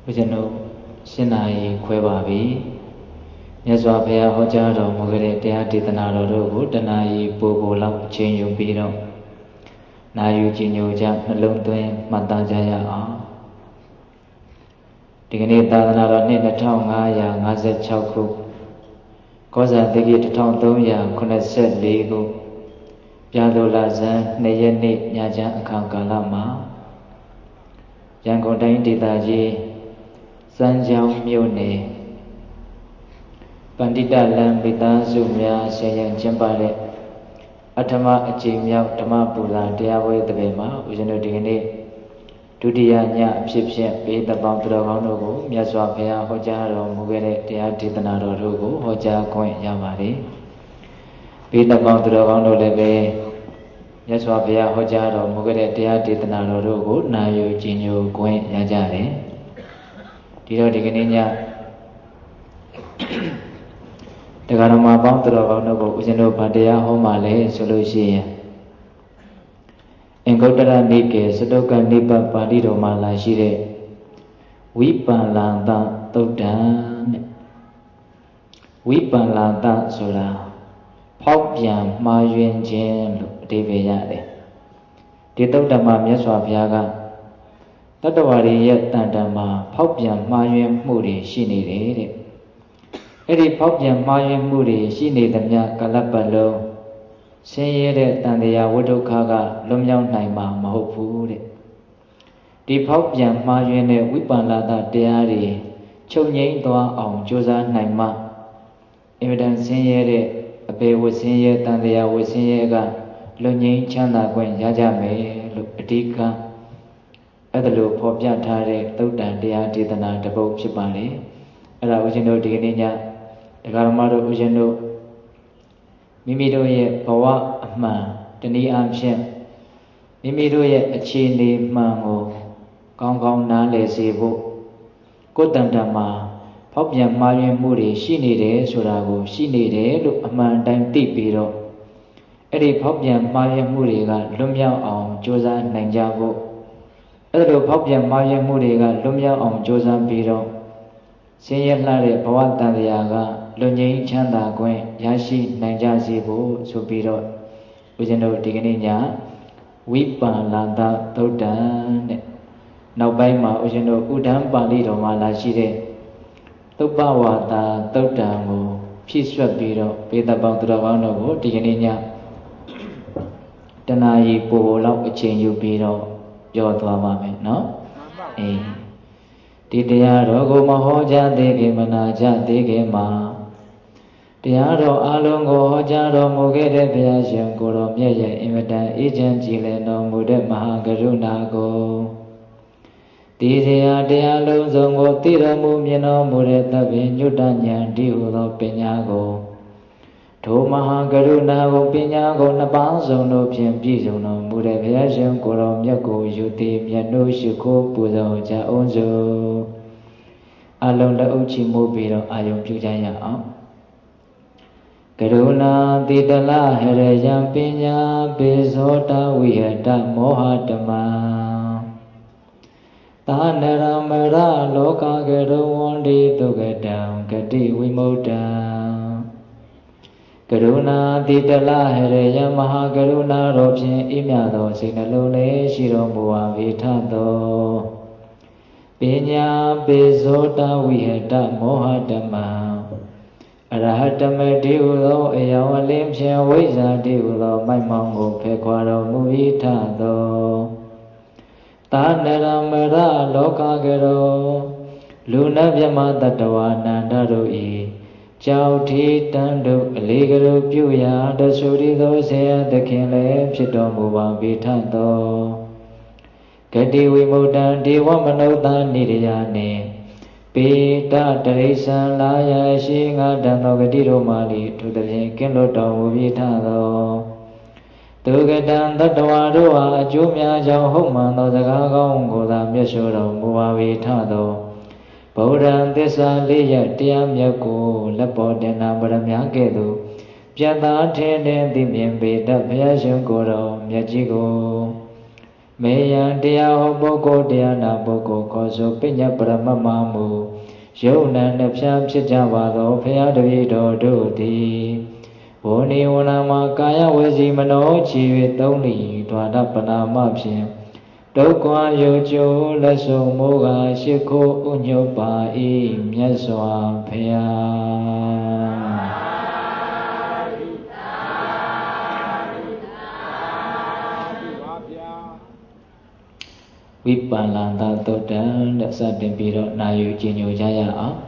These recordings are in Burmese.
ဦးဇင်းတို့ရှင်းနာရီခွဲပါပြီမြတ်စွာဘုရားဟောကြားတော်မူခဲ့တဲ့တရားဒေသနာတော်တို့ကိုတဏှာကြီးပိုလောက်အချိန်ယူပြီးတော့နာယူကြည်ညိုကြနှလုံးသွင်းမှတ်သားကြရအောင်ဒီကနေ့သာသနာတော်နှစ်2556ခုကောဇာတိကိ1384ခုပြာလိုလဇန်2ရက်နေ့ညချမ်းအခါကာလမှာရန်ကုန်တိုင်းဒေသကြီးစမ်းချောင်းမြို့နယ်ပန္တိတလမ်းမိသားစုများဆင်ရင်ကျင်းပတဲ့အထမအကြိမ်မြောက်ဓမ္မပူဇာတရားပွဲတပည့်မှာဦးဇင်းတို့ဒီကနေ့ဒုတိယညအဖြစ်ဖြင့်ဘေးတပေါင်းသူတော်ကောင်းတို့ကိုမြတ်စွာဘုရားဟောကြားတော်မူခဲ့တဲ့တရားဒေသနာတော်တို့ကိုဟောကြားခွင့်ရပါတယ်ဘေးတပေါင်းသူတော်ကောင်းတို့လည်းပဲမြတ်စွာဘုရားဟောကြားတော်မူခဲ့တဲ့တရားဒေသနာတော်တို့ကိုနာယူကြည်ညိုခွင့်ရကြတယ်ဒီတော့ဒီကနေ့ညတရားတော်မှာပေါင်းသူတော်ကောင်းတို့ကိုဦးဇင်းတို့ဗာတရားဟောမှလဲဆိုလို့ရှိရင်အင်္ဂုတ္တရနိကေစတုကနိပတ်ပါဠိတော်မှာလာရှိတဲ့ဝိပန္လန္တသုတ်တံတဲ့ဝိပန္လန္တဆိုတာဖောက်ပြန်မှားယွင်းခြင်းလို့အဓိပ္ပာယ်ရတယ်ဒီသုတ်တံမှာမြတ်စွာဘုရားကတတ္တဝါတွေရဲ့တန်တံမှာဖောက်ပြန်မှားယွင်းမှုတွေရှိနေတယ်တဲ့အဲ့ဒီဖောက်ပြန်မှားယွင်းမှုတွေရှိနေသမျှကာလပတ်လုံးဆင်းရဲတဲ့တန်တရားဝိဒုက္ခကလွတ်မြောက်နိုင်မှာမဟုတ်ဘူးတဲ့ဒီဖောက်ပြန်မှားယွင်းတဲ့ဝိပန္နတတရားတွေချုပ်ငြိမ်းသွားအောင်ကြိုးစားနိုင်မှအင်မတန်ဆင်းရဲတဲ့အပေဝဆင်းရဲတန်တရားဝဆင်းရဲကလွတ်ငြိမ်းချမ်းသာခွင့်ရကြမယ်လို့အဓိကအဲ့ဒါလို့ဖော်ပြထားတဲ့သုတ်တန်တရားဒေသနာတစ်ပုဒ်ဖြစ်ပါလေအဲ့ဒါဦးဇင်းတို့ဒီကနေ့ညတရားတော်မှာတို့ဦးဇင်းတို့မိမိတို့ရဲ့ဘဝအမှန်တနည်းအားဖြင့်မိမိတို့ရဲ့အခြေအနေမှန်ကိုကောင်းကောင်းနားလည်စေဖို့ကိုယ်တန်တမှာဖောက်ပြန်မှားယွင်းမှုတွေရှိနေတယ်ဆိုတာကိုရှိနေတယ်လို့အမှန်တိုင်းသိပြီးတော့အဲ့ဒီဖောက်ပြန်မှားယွင်းမှုတွေကလွတ်မြောက်အောင်ကြိုးစားနိုင်ကြဖို့အဲ့လိုဖောက်ပြန်မှားယွင်းမှုတွေကလွတ်မြောက်အောင်ကြိုးစားပြီးတော့ဆင်းရဲလှတဲ့ဘဝတန်တရားကလွတ်ငြိမ်းချမ်းသာခွင့်ရရှိနိုင်ကြစေဖို့ဆိုပြီးတော့ဦးဇင်းတို့ဒီကနေ့ညဝိပန္နတသုတ်တံတဲ့နောက်ပိုင်းမှာဦးဇင်းတို့ဥဒ္ဒံပါဠိတော်မှာလာရှိတဲ့သုပ္ပဝါဒသုတ်တံကိုဖြည့်ဆွတ်ပြီးတော့ဘေဒပေါင်းသူတော်ကောင်းတို့ကိုဒီကနေ့ညတဏှာကြီးပိုလောက်အချိန်ယူပြီးတော့ပြောသွားပါမယ်နော်အေးဒီတရားတော်ကိုမဟောကြားသေးခင်မနာကြသေးခင်မှာတရားတော်အလုံးကိုဟောကြားတော်မူခဲ့တဲ့ဘုရားရှင်ကိုယ်တော်မြတ်ရဲ့အင်မတန်အေးချမ်းကြည်လင်တော်မူတဲ့မဟာကရုဏာကိုဒီစရာတရားလုံးစုံကိုသိတော်မူမြင်တော်မူတဲ့သဗ္ဗညုတဉာဏ်ဒီဟုသောပညာကိုထိုမဟာကရုဏာကိုပညာကိုနှစ်ပါးစုံတို့ဖြင့်ပြည့်စုံတော်မူတဲ့ဘုရားရှင်ကိုယ်တော်မြတ်ကိုယူသည်မြတ်တို့ရှိခိုးပူဇော်ကြအောင်စို့အလုံးတအုပ်ချီမိုးပြီးတော့အာယုံပြုကြရအောင်ကရုဏာတိတလဟရယံပညာပေဇောတဝိဟတမောဟတမံသာနရမရလောကကရုဝန္တိတုကတံဂတိဝိမု ṭ ံကရုဏာတိတလဟရယံမဟာကရုဏာတော်ဖြင့်အေးမြသောစိတ်နှလုံးလေးရှိတော်မူပါ၏ထသောပညာပေဇောတဝိဟတမောဟတမံအရဟတမတိဟုသောအယောင်အလင်းဖြင့်ဝိဇ္ဇာတိဟုသောမိုက်မောင်းကိုဖယ်ခွာတော်မူ၏ထသောသာနရမရလောကကရောလူနတ်မြမတတ္တဝါနန္ဒတို့၏ကြောက်ထီတန်တို့အလေးကလေးပြုရာတဆူရီသောဆရာသခင်လည်းဖြစ်တော်မူပါ၏ထသောဂတိဝိမု ṭ ံဒေဝမနုဿာနိရယနှင့်ပေတတရိစ္ဆာလာယရှိငါတံသောဂတိတို့မှလေထိုသဖြင့်ကင်းလွတ်တော်မူ၏ထသောသူကတံတတ္တဝါတို့အားအကျိုးများကြောင့်ဟုတ်မှန်သောစကားကောင်းကိုသာမျက်လျှောတော်မူပါ၏ထသောဗုဒ္ဓံသစ္စာလေးရတရားမြတ်ကိုလက်ပေါ်တင်နာပရမညာကဲ့သို့ပြတ်သားထင်းထင်းသိမြင်ပေတတ်ဘုရားရှင်ကိုယ်တော်မြတ်ကြီးကိုမေယံတရားဟောပုဂ္ဂိုလ်တရားနာပုဂ္ဂိုလ်ခေါ်ဆိုပညာပရမတ်မမူယုံနာနှစ်ဖြားဖြစ်ကြပါသောဘုရားတပည့်တော်တို့သည်ဝဏိဝဏမှာကာယဝစီမနောချီ၍သုံးလီဒွါဒပနာမဖြင့်ဒုက္ခယုတ်ကျိုးလက်ဆုံးမိုးကရှိခိုးဥညုတ်ပါ၏မြတ်စွာဘုရားဝိပန္နတသုတ်တံတဲ့စတင်ပြီးတော့နာယူကျင်ညိုကြရအောင်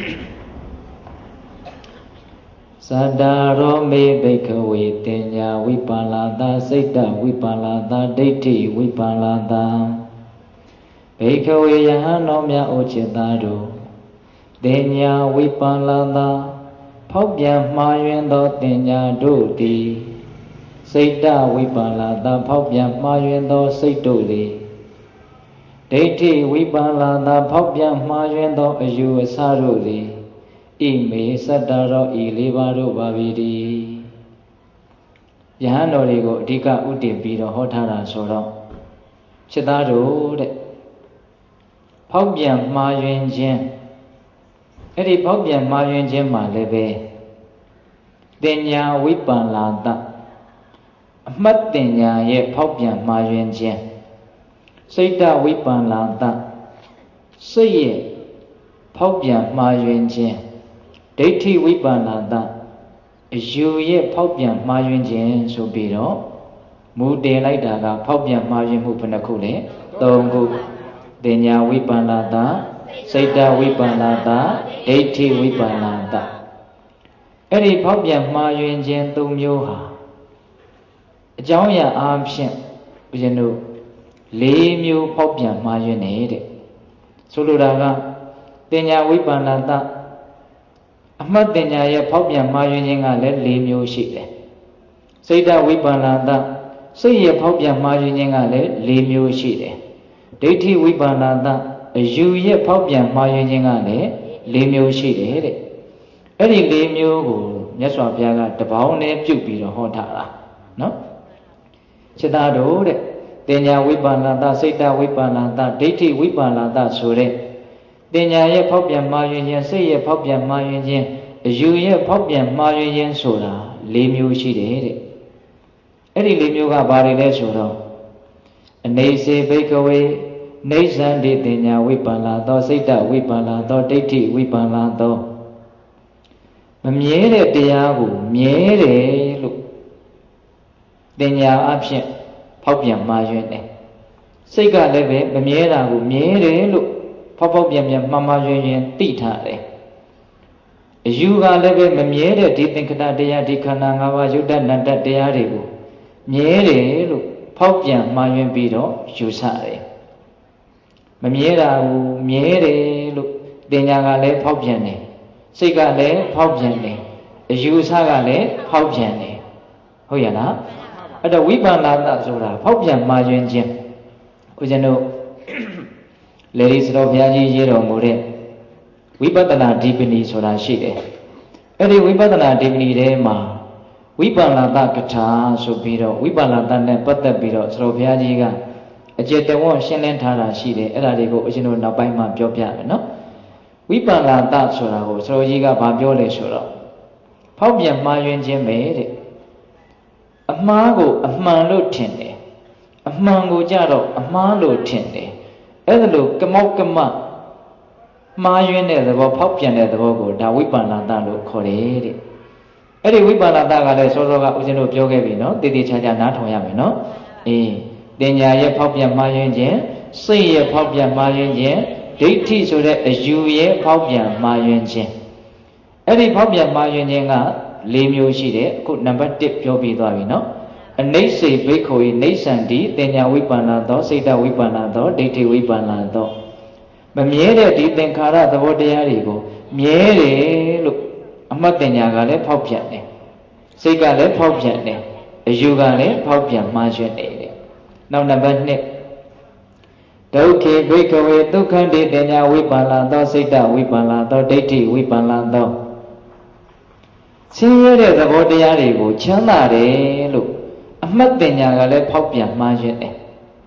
သတ္တရောမေဘိက္ခဝေတင်ညာဝိပန္နတစိတ်တဝိပန္နတဒိဋ္ဌိဝိပန္နတဘိက္ခဝေယဟန်တော်များအိုจิตသားတို့တင်ညာဝိပန္နတဖောက်ပြန်မှားယွင်းသောတင်ညာတို့သည်စိတ်တဝိပန္နတဖောက်ပြန်မှားယွင်းသောစိတ်တို့သည်ဒိဋ္ဌိဝိပန္နတဖောက်ပြန်မှားယွင်းသောအယူအဆတို့သည်ဣမေစတ္တရောဤလေးပါးတို့ပါပြီတည်းယဟန်တော်တွေကိုအဓိကဥတည်ပြီးတော့ဟောထားတာဆိုတော့ခြေသားတို့တဲ့ဖောက်ပြန်မှားယွင်းခြင်းအဲ့ဒီဖောက်ပြန်မှားယွင်းခြင်းမှာလည်းပဲတင်ညာဝိပန္နတအမှတ်တင်ညာရဲ့ဖောက်ပြန်မှားယွင်းခြင်းစိတ်တဝိပန္နတစိတ်ရဲ့ဖောက်ပြန်မှားယွင်းခြင်းဒိဋ္ဌိဝိပန္နတအယူရဲ့ဖောက်ပြန်မှားယွင်းခြင်းဆိုပြီးတော့မူတင်လိုက်တာကဖောက်ပြန်မှားယွင်းမှုဘယ်နှခုလဲ၃ခုတင်ညာဝိပန္နတစိတ်တဝိပန္နတဒိဋ္ဌိဝိပန္နတအဲ့ဒီဖောက်ပြန်မှားယွင်းခြင်း၃မျိုးဟာအကြောင်းအရာအားဖြင့်ဘုရင်တို့၄မျိုးဖောက်ပြန်မှားယွင်းနေတဲ့ဆိုလိုတာကတင်ညာဝိပန္နတအမှတ်တင်ညာရဲ့ဖောက်ပြန်မှားယွင်းခြင်းကလည်း၄မျိုးရှိတယ်စိတ်တဝိပန္နတစိတ်ရဲ့ဖောက်ပြန်မှားယွင်းခြင်းကလည်း၄မျိုးရှိတယ်ဒိဋ္ဌိဝိပန္နတအယူရဲ့ဖောက်ပြန်မှားယွင်းခြင်းကလည်း၄မျိုးရှိတယ်တဲ့အဲ့ဒီ၄မျိုးကိုမြတ်စွာဘုရားကတပေါင်းနဲ့ပြုတ်ပြီးတော့ဟောထားတာနော်ခြေသားတို့တဲ့တင်ညာဝိပန္နတစိတ်တဝိပန္နတဒိဋ္ဌိဝိပန္နတဆိုတဲ့တင်ညာရဲ့ဖောက်ပြန်မှားယွင်းခြင်းစိတ်ရဲ့ဖောက်ပြန်မှားယွင်းခြင်းအယူရဲ့ဖောက်ပြန်မှားယွင်းခြင်းဆိုတာ၄မျိုးရှိတယ်တဲ့အဲ့ဒီ၄မျိုးကဘာတွေလဲဆိုတော့အနေစေဘိက္ခဝေနေဇန္တိတင်ညာဝိပန္နသောစိတ်တဝိပန္နသောဒိဋ္ဌိဝိပန္နသောမမြဲတဲ့တရားကိုမြဲတယ်လို့တင်ညာအဖြစ်ဖောက်ပြန်မှားယွင်းတယ်စိတ်ကလည်းပဲမမြဲတာကိုမြဲတယ်လို့ဖောက်ပြန်ပြန်မှားမှားယွင်းယွင်းသိထားတယ်အယူကလည်းပဲမမြဲတဲ့ဒီသင်္ခတတရားဒီခန္ဓာ၅ပါးယုတ္တနတ္တတရားတွေကိုမြဲတယ်လို့ဖောက်ပြန်မှားယွင်းပြီးတော့ယူဆတယ်မမြဲတာကိုမြဲတယ်လို့တင်ညာကလည်းဖောက်ပြန်တယ်စိတ်ကလည်းဖောက်ပြန်တယ်အယူအဆကလည်းဖောက်ပြန်တယ်ဟုတ်ရလားအဲ့တော့ဝိပန္နတဆိုတာဖောက်ပြန်မှားယွင်းခြင်းဦးဇင်းတို့လေဒီစတော်ဘုရားကြီးရေးတော်မူတဲ့ဝိပဿနာဓိပဏီဆိုတာရှိတယ်အဲ့ဒီဝိပဿနာဓိပဏီထဲမှာဝိပန္နတကထာဆိုပြီးတော့ဝိပန္နတနဲ့ပတ်သက်ပြီးတော့စတော်ဘုရားကြီးကအကျေတဝန်းရှင်းလင်းထားတာရှိတယ်အဲ့ဒါတွေကိုဦးဇင်းတို့နောက်ပိုင်းမှာပြောပြမယ်နော်ဝိပန္နတဆိုတာကိုစတော်ကြီးကဘာပြောလဲဆိုတော့ဖောက်ပြန်မှားယွင်းခြင်းပဲတဲ့အမှားကိုအမှန်လို့ထင်တယ်အမှန်ကိုကြတော့အမှားလို့ထင်တယ်အဲ့ဒါလို့ကမောက်ကမမှားယွင်းတဲ့သဘောဖောက်ပြန်တဲ့သဘောကိုဒါဝိပန္နတလို့ခေါ်တယ်တဲ့အဲ့ဒီဝိပန္နတကလည်းစောစောကဦးဇင်းတို့ပြောခဲ့ပြီနော်တည်တည်ချာချာနားထောင်ရမယ်နော်အေးတင်ညာရဲ့ဖောက်ပြန်မှားယွင်းခြင်းစိတ်ရဲ့ဖောက်ပြန်မှားယွင်းခြင်းဒိဋ္ဌိဆိုတဲ့အယူရဲ့ဖောက်ပြန်မှားယွင်းခြင်းအဲ့ဒီဖောက်ပြန်မှားယွင်းခြင်းက၄မျိုးရှိတယ်အခုနံပါတ်1ပြောပြီးသွားပြီနော်အနိစ္စဘိက္ခုနိစ္စန္တိတင်ညာဝိပန္နသောစိတ်တဝိပန္နသောဒိဋ္ဌိဝိပန္နသောမမြဲတဲ့ဒီသင်္ခါရသဘောတရားတွေကိုမြဲတယ်လို့အမှတ်တင်ညာကလည်းဖောက်ပြန်တယ်စိတ်ကလည်းဖောက်ပြန်တယ်အယူကလည်းဖောက်ပြန်မှားယွင်းတယ်တဲ့နောက်နံပါတ်2ဒုက္ခေဘိက္ခဝေဒုက္ခန္တိတင်ညာဝိပန္နသောစိတ်တဝိပန္နသောဒိဋ္ဌိဝိပန္နသောဆင်းရဲတဲ့သဘောတရားတွေကိုချမ်းသာတယ်လို့အမှတ်တင်ညာကလည်းဖောက်ပြန်မှားယွင်းတယ်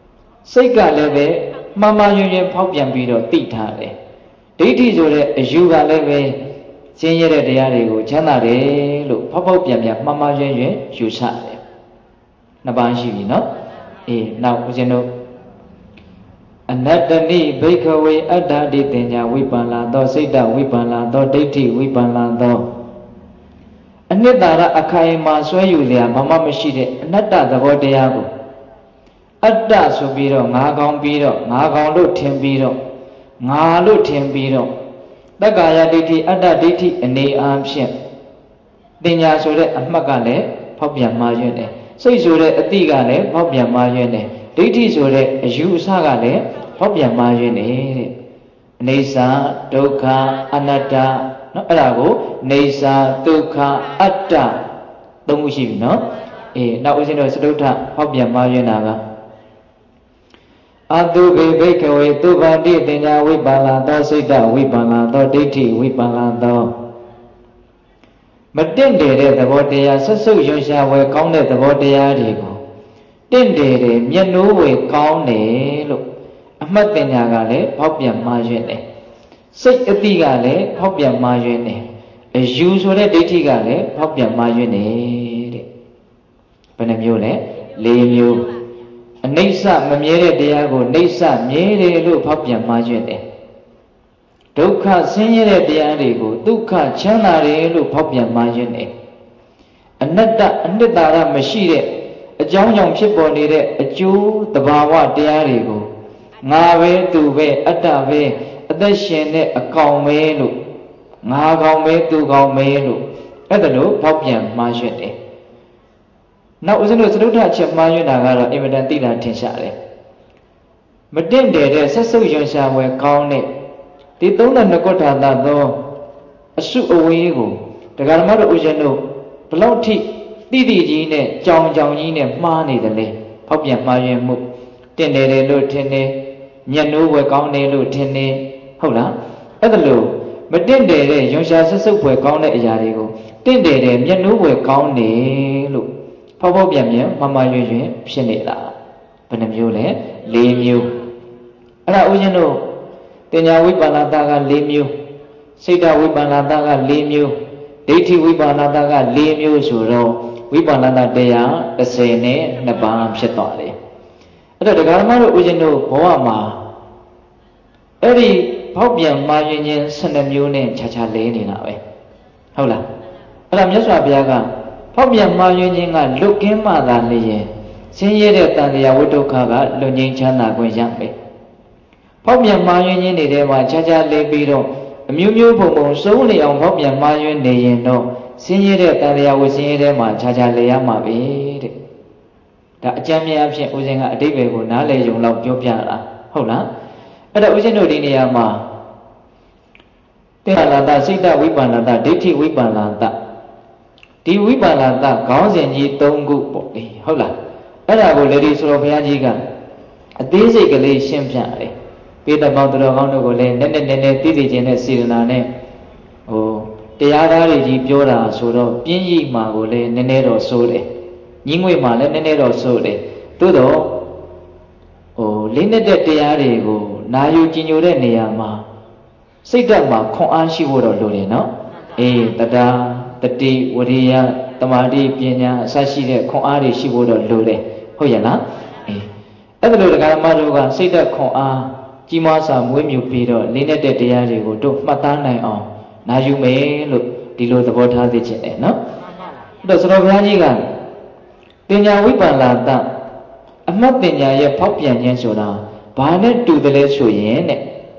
စိတ်ကလည်းပဲမှားမှားယွင်းယွင်းဖောက်ပြန်ပြီးတော့သိထားတယ်ဒိဋ္ဌိဆိုတဲ့အယူကလည်းပဲဆင်းရဲတဲ့တရားတွေကိုချမ်းသာတယ်လို့ဖောက်ဖောက်ပြန်ပြန်မှားမှားယွင်းယွင်းယူဆတယ်နှစ်ပါးရှိပြီနော်နောက်ဦးဇင်းတို့အနတ္တနိဘိက္ခဝေအတ္တတိတင်ညာဝိပန္လာသောစိတ်တဝိပန္လာသောဒိဋ္ဌိဝိပန္လာသောအနှစ်သာရအခိုင်အမာဆွဲယူလျာဘာမှမရှိတဲ့အနတ္တသဘောတရားကိုအတ္တဆိုပြီးတော့ငါကောင်ပြီးတော့ငါကောင်လို့ထင်ပြီးတော့ငါလို့ထင်ပြီးတော့တက္ကာယဒိဋ္ဌိအတ္တဒိဋ္ဌိအနေအားဖြင့်တင်ညာဆိုတဲ့အမှတ်ကလည်းဖောက်ပြန်မှားယွင်းတယ်စိတ်ဆိုတဲ့အတိကလည်းဖောက်ပြန်မှားယွင်းတယ်ဒိဋ္ဌိဆိုတဲ့အယူအဆကလည်းဖောက်ပြန်မှားယွင်းတယ်တဲ့အနေစာဒုက္ခအနတ္တနော်အဲ့ဒါကိုနေစာဒုက္ခအတ္တသုံးခုရှိပြီနော်နောက်ဦးဇင်းတို့စတုထဖောက်ပြန်မှားယွင်းတာကအတုဘိဘိကဝေသုဘာတိတင်ညာဝိပါလသောစိတ်တဝိပါလသောဒိဋ္ဌိဝိပါလသောမတင့်တယ်တဲ့သဘောတရားဆက်စုပ်ရွံရှာဝယ်ကောင်းတဲ့သဘောတရားတွေကိုတင့်တယ်တယ်မျက်နှိုးဝယ်ကောင်းတယ်လို့အမှတ်တင်ညာကလည်းဖောက်ပြန်မှားယွင်းတယ်စိတ်အတိကလည်းဖောက်ပြန်မှားယွင်းတယ်အယူဆိုတဲ့ဒိဋ္ဌိကလည်းဖောက်ပြန်မှားယွင်းတယ်တဲ့ဘယ်နှမျိုးလဲ၄မျိုးအနိစ္စမမြဲတဲ့တရားကိုနိစ္စမြဲတယ်လို့ဖောက်ပြန်မှားယွင်းတယ်ဒုက္ခဆင်းရဲတဲ့တရားတွေကိုဒုက္ခချမ်းသာတယ်လို့ဖောက်ပြန်မှားယွင်းတယ်အနတ္တအနှစ်သာရမရှိတဲ့အကြောင်းကြောင့်ဖြစ်ပေါ်နေတဲ့အကျိုးသဘာဝတရားတွေကိုငါပဲသူပဲအတ္တပဲအသက်ရှင်တဲ့အကောင်ပဲလို့ငါကောင်ပဲသူကောင်ပဲလို့အဲ့ဒါလို့ဖောက်ပြန်မှားယွင်းတယ်နောက်ဦးဇင်းတို့သတုဋ္ဌချက်မှားယွင်းတာကတော့အင်မတန်သိတာထင်ရှားတယ်မတင့်တယ်တဲ့ဆက်စုပ်ရွံရှာဝယ်ကောင်းတဲ့ဒီ32ခုထာသာသောအစုအဝေးကိုတရားဓမ္မတို့ဦးဇင်းတို့ဘလောက်ထိတိတိကြီးနဲ့ကြောင်ကြောင်ကြီးနဲ့မှားနေတယ်လေဖောက်ပြန်မှားယွင်းမှုတင့်တယ်တယ်လို့ထင်တယ်မျက်နှိုးဝယ်ကောင်းတယ်လို့ထင်တယ်ဟုတ်လားအဲ့ဒါလို့မတင့်တယ်တဲ့ရွံရှာဆက်စုပ်ဝယ်ကောင်းတဲ့အရာတွေကိုတင့်တယ်တယ်မျက်နှိုးဝယ်ကောင်းတယ်လို့ဖောက်ဖောက်ပြန်ပြန်မှားမှားယွင်းယွင်းဖြစ်နေတာဘယ်နှမျိုးလဲ၄မျိုးအဲ့ဒါဦးဇင်းတို့တင်ညာဝိပါဏတာက၄မျိုးစိတ်တဝိပါဏတာက၄မျိုးဒိဋ္ဌိဝိပါဏတာက၄မျိုးဆိုတော့ဝိပါဏတာတရား12ပါးဖြစ်သွားတယ်အဲ့တော့တရားဓမ္မတို့ဦးဇင်းတို့ဘဝမှာအဲ့ဒီဖောက်ပြန်မှားယွင်းခြင်း12မျိုးနဲ့ခြားခြားလဲနေတာပဲဟုတ်လားအဲ့ဒါမြတ်စွာဘုရားကဖောက်ပြန်မှားယွင်းခြင်းကလွတ်ကင်းမှသာလျှင်ဆင်းရဲတဲ့တန်တရားဝိဒုက္ခကလွတ်ငြိမ်းချမ်းသာခွင့်ရမယ်ဖောက်ပြန်မှားယွင်းခြင်းတွေထဲမှာခြားခြားလဲပြီးတော့အမျိုးမျိုးပုံပုံစုံနေအောင်ဖောက်ပြန်မှားယွင်းနေရင်တော့ဆင်းရဲတဲ့တန်တရားဝိဆင်းရဲထဲမှာခြားခြားလဲရမှာပဲတဲ့ဒါအကျမ်းများအဖြစ်ဦးဇင်းကအတိတ်ပဲကိုနားလည်ယုံလောက်ပြောပြတာဟုတ်လားအဲ့တော့ဦးဇင်းတို့ဒီနေရာမှာတေဟာလာတစိတ်တဝိပါဏတဒိဋ္ဌိဝိပါဏတဒီဝိပါဏတခေါင်းစဉ်ကြီး၃ခုပေါ့လေဟုတ်လားအဲ့ဒါကိုလေဒီဆိုတော်ဘုရားကြီးကအသေးစိတ်ကလေးရှင်းပြတယ်ပိဋကပေါင်းသူတော်ကောင်းတို့ကိုလည်းနည်းနည်းသိသိခြင်းနဲ့စေတနာနဲ့တရားသားတွေကြီးပြောတာဆိုတော့ပြင်းကြီးမှာကိုလည်းနည်းနည်းတော့စိုးတယ်ညီငွေမှာလည်းနည်းနည်းတော့စိုးတယ်သို့တော့လေးနဲ့တဲ့တရားတွေကိုနာယူကြည်ညိုတဲ့နေရာမှာစိတ်ဓာတ်မှာခွန်အားရှိဖို့တော့လိုတယ်နော်တရားတတိဝရိယသမာဓိပညာအစရှိတဲ့ခွန်အားတွေရှိဖို့တော့လိုတယ်ဟုတ်ရဲ့လားအဲ့ဒါလိုတရားဓမ္မတို့ကစိတ်ဓာတ်ခွန်အားကြီးမားစွာမွေးမြူပြီးတော့လေးနဲ့တဲ့တရားတွေကိုတို့မှတ်သားနိုင်အောင်နာယူမယ်လို့ဒီလိုသဘောထားသိချင်တယ်နော်အဲ့တော့သတော်ဘုရားကြီးကတင်ညာဝိပါဏတအမှတ်တင်ညာရဲ့ဖောက်ပြန်ခြင်းဆိုတာဘာနဲ့တူတယ်လဲဆိုရင်တဲ့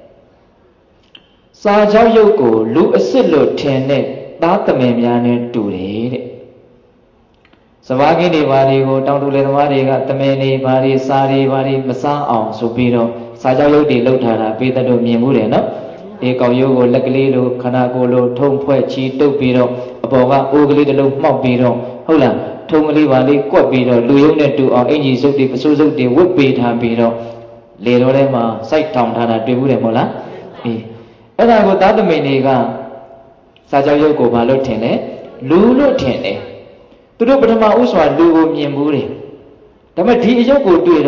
စာကြောက်ရုပ်ကိုလူအစ်စ်လို့ထင်တဲ့သားသမင်များနဲ့တူတယ်တဲ့စဘာကင်းတွေဘာတွေကိုတောင်တူလေသမားတွေကသမင်တွေဘာတွေစာတွေဘာတွေမစားအောင်ဆိုပြီးတော့စာကြောက်ရုပ်တွေလှုပ်ထားတာပေးတဲ့တို့မြင်မှုတယ်နော်ကောက်ရုပ်ကိုလက်ကလေးလိုခန္ဓာကိုယ်လိုထုံဖွဲ့ချီတုပ်ပြီးတော့အပေါ်ကအိုးကလေးတစ်လုံးမှောက်ပြီးတော့ဟုတ်လားထုံကလေးပါလေးကွက်ပြီးတော့လူယုံနဲ့တူအောင်အင်ကြီးစုပ်တွေပစိုးစုပ်တွေဝတ်ပေးထားပြီးတော့လေတော်ထဲမှာစိုက်ထောင်ထားတာတွေ့ဘူးတယ်မဟုတ်လားအဲ့ဒါကိုသားသမီးတွေကစာကြောရုပ်ကိုဘာလို့ထင်လဲလူလို့ထင်တယ်သူတို့ပထမဥစွာလူကိုမြင်ဘူးတယ်ဒါပေမဲ့ဒီအယုတ်ကိုတွေ့တော့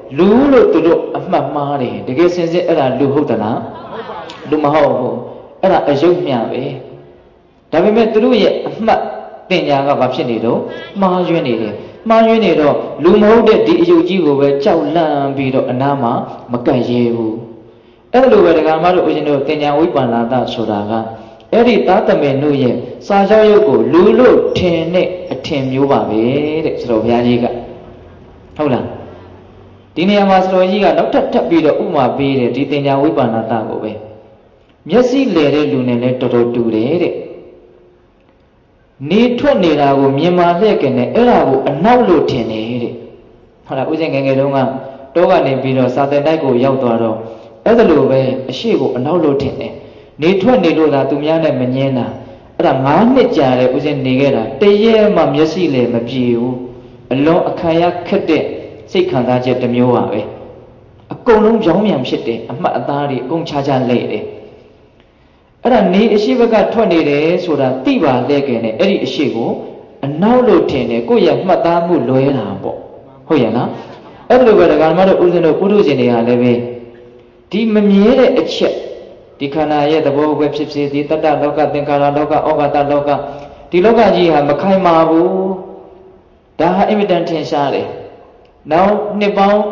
လူလို့သူတို့အမှတ်မှားတယ်တကယ်စင်စစ်အဲ့ဒါလူဟုတ်သလားလူမဟုတ်ဘူးအဲ့ဒါအယုတ်မြပဲဒါပေမဲ့သူတို့ရဲ့အမှတ်တင်ညာကဘာဖြစ်နေတော့မှားယွင်းနေတယ်မှားယွင်းနေတော့လူမဟုတ်တဲ့ဒီအယုတ်ကြီးကိုပဲကြောက်လန့်ပြီးတော့အနာမှာမကန့်ရဲဘူးအဲ့လိုပဲဒကာမတို့ဦးဇင်းတို့တင်ညာဝိပ္ပန္နတဆိုတာကအဲ့ဒီသားသမင်တို့ရဲ့စာကြောင်းရုပ်ကိုလူလို့ထင်တဲ့အထင်မျိုးပါပဲတဲ့ဆိုတော့ဘုရားကြီးကဟုတ်လားဒီနေရာမှာဆိုတော်ကြီးကနောက်ထပ်ပြီးတော့ဥမာပေးတယ်ဒီတင်ညာဝိပ္ပန္နတကိုပဲမျက်စိလဲတဲ့လူနဲ့လည်းတော်တော်တူတယ်တဲ့နေထွက်နေတာကိုမြင်မှလျက်ကနဲ့အဲ့ဒါကိုအနောက်လို့ထင်တယ်တဲ့ဟုတ်လားဦးဇင်းငယ်ငယ်တုန်းကတောကနေပြီးတော့စာသင်တိုက်ကိုရောက်သွားတော့အဲ့ဒါလိုပဲအရှိကိုအနောက်လို့ထင်တယ်နေထွက်နေလို့သာသူများနဲ့မငင်းတာအဲ့ဒါ9နှစ်ကြာတယ်ဦးဇင်းနေခဲ့တာတရေမှမျက်စိလည်းမပြေဘူးအလွန်အခါရခက်တဲ့စိတ်ခံစားချက်တစ်မျိုးပါပဲအကုန်လုံးကြောင်းမြန်ဖြစ်တယ်အမှတ်အသားတွေအကုန်ခြားခြားလဲတယ်အဲ့ဒါနေအရှိဘက်ကထွက်နေတယ်ဆိုတာသိပါလဲခင်နဲ့အဲ့ဒီအရှိကိုအနောက်လို့ထင်တယ်ကိုယ့်ရဲ့မှတ်သားမှုလွဲတာပေါ့ဟုတ်ရဲ့လားအဲ့လိုပဲဒကာမတို့ဦးဇင်းတို့ပုထုဇဉ်တွေကလည်းပဲဒီမမြဲတဲ့အချက်ဒီခန္ဓာရဲ့သဘောပဲဖြစ်ဖြစ်ဒီတတ္တလောကသင်္ခါရလောကဩဃတလောကဒီလောကကြီးဟာမခိုင်မာဘူးဒါဟာအင်မတန်ထင်ရှားတယ်နောက်နှစ်ပေါင်း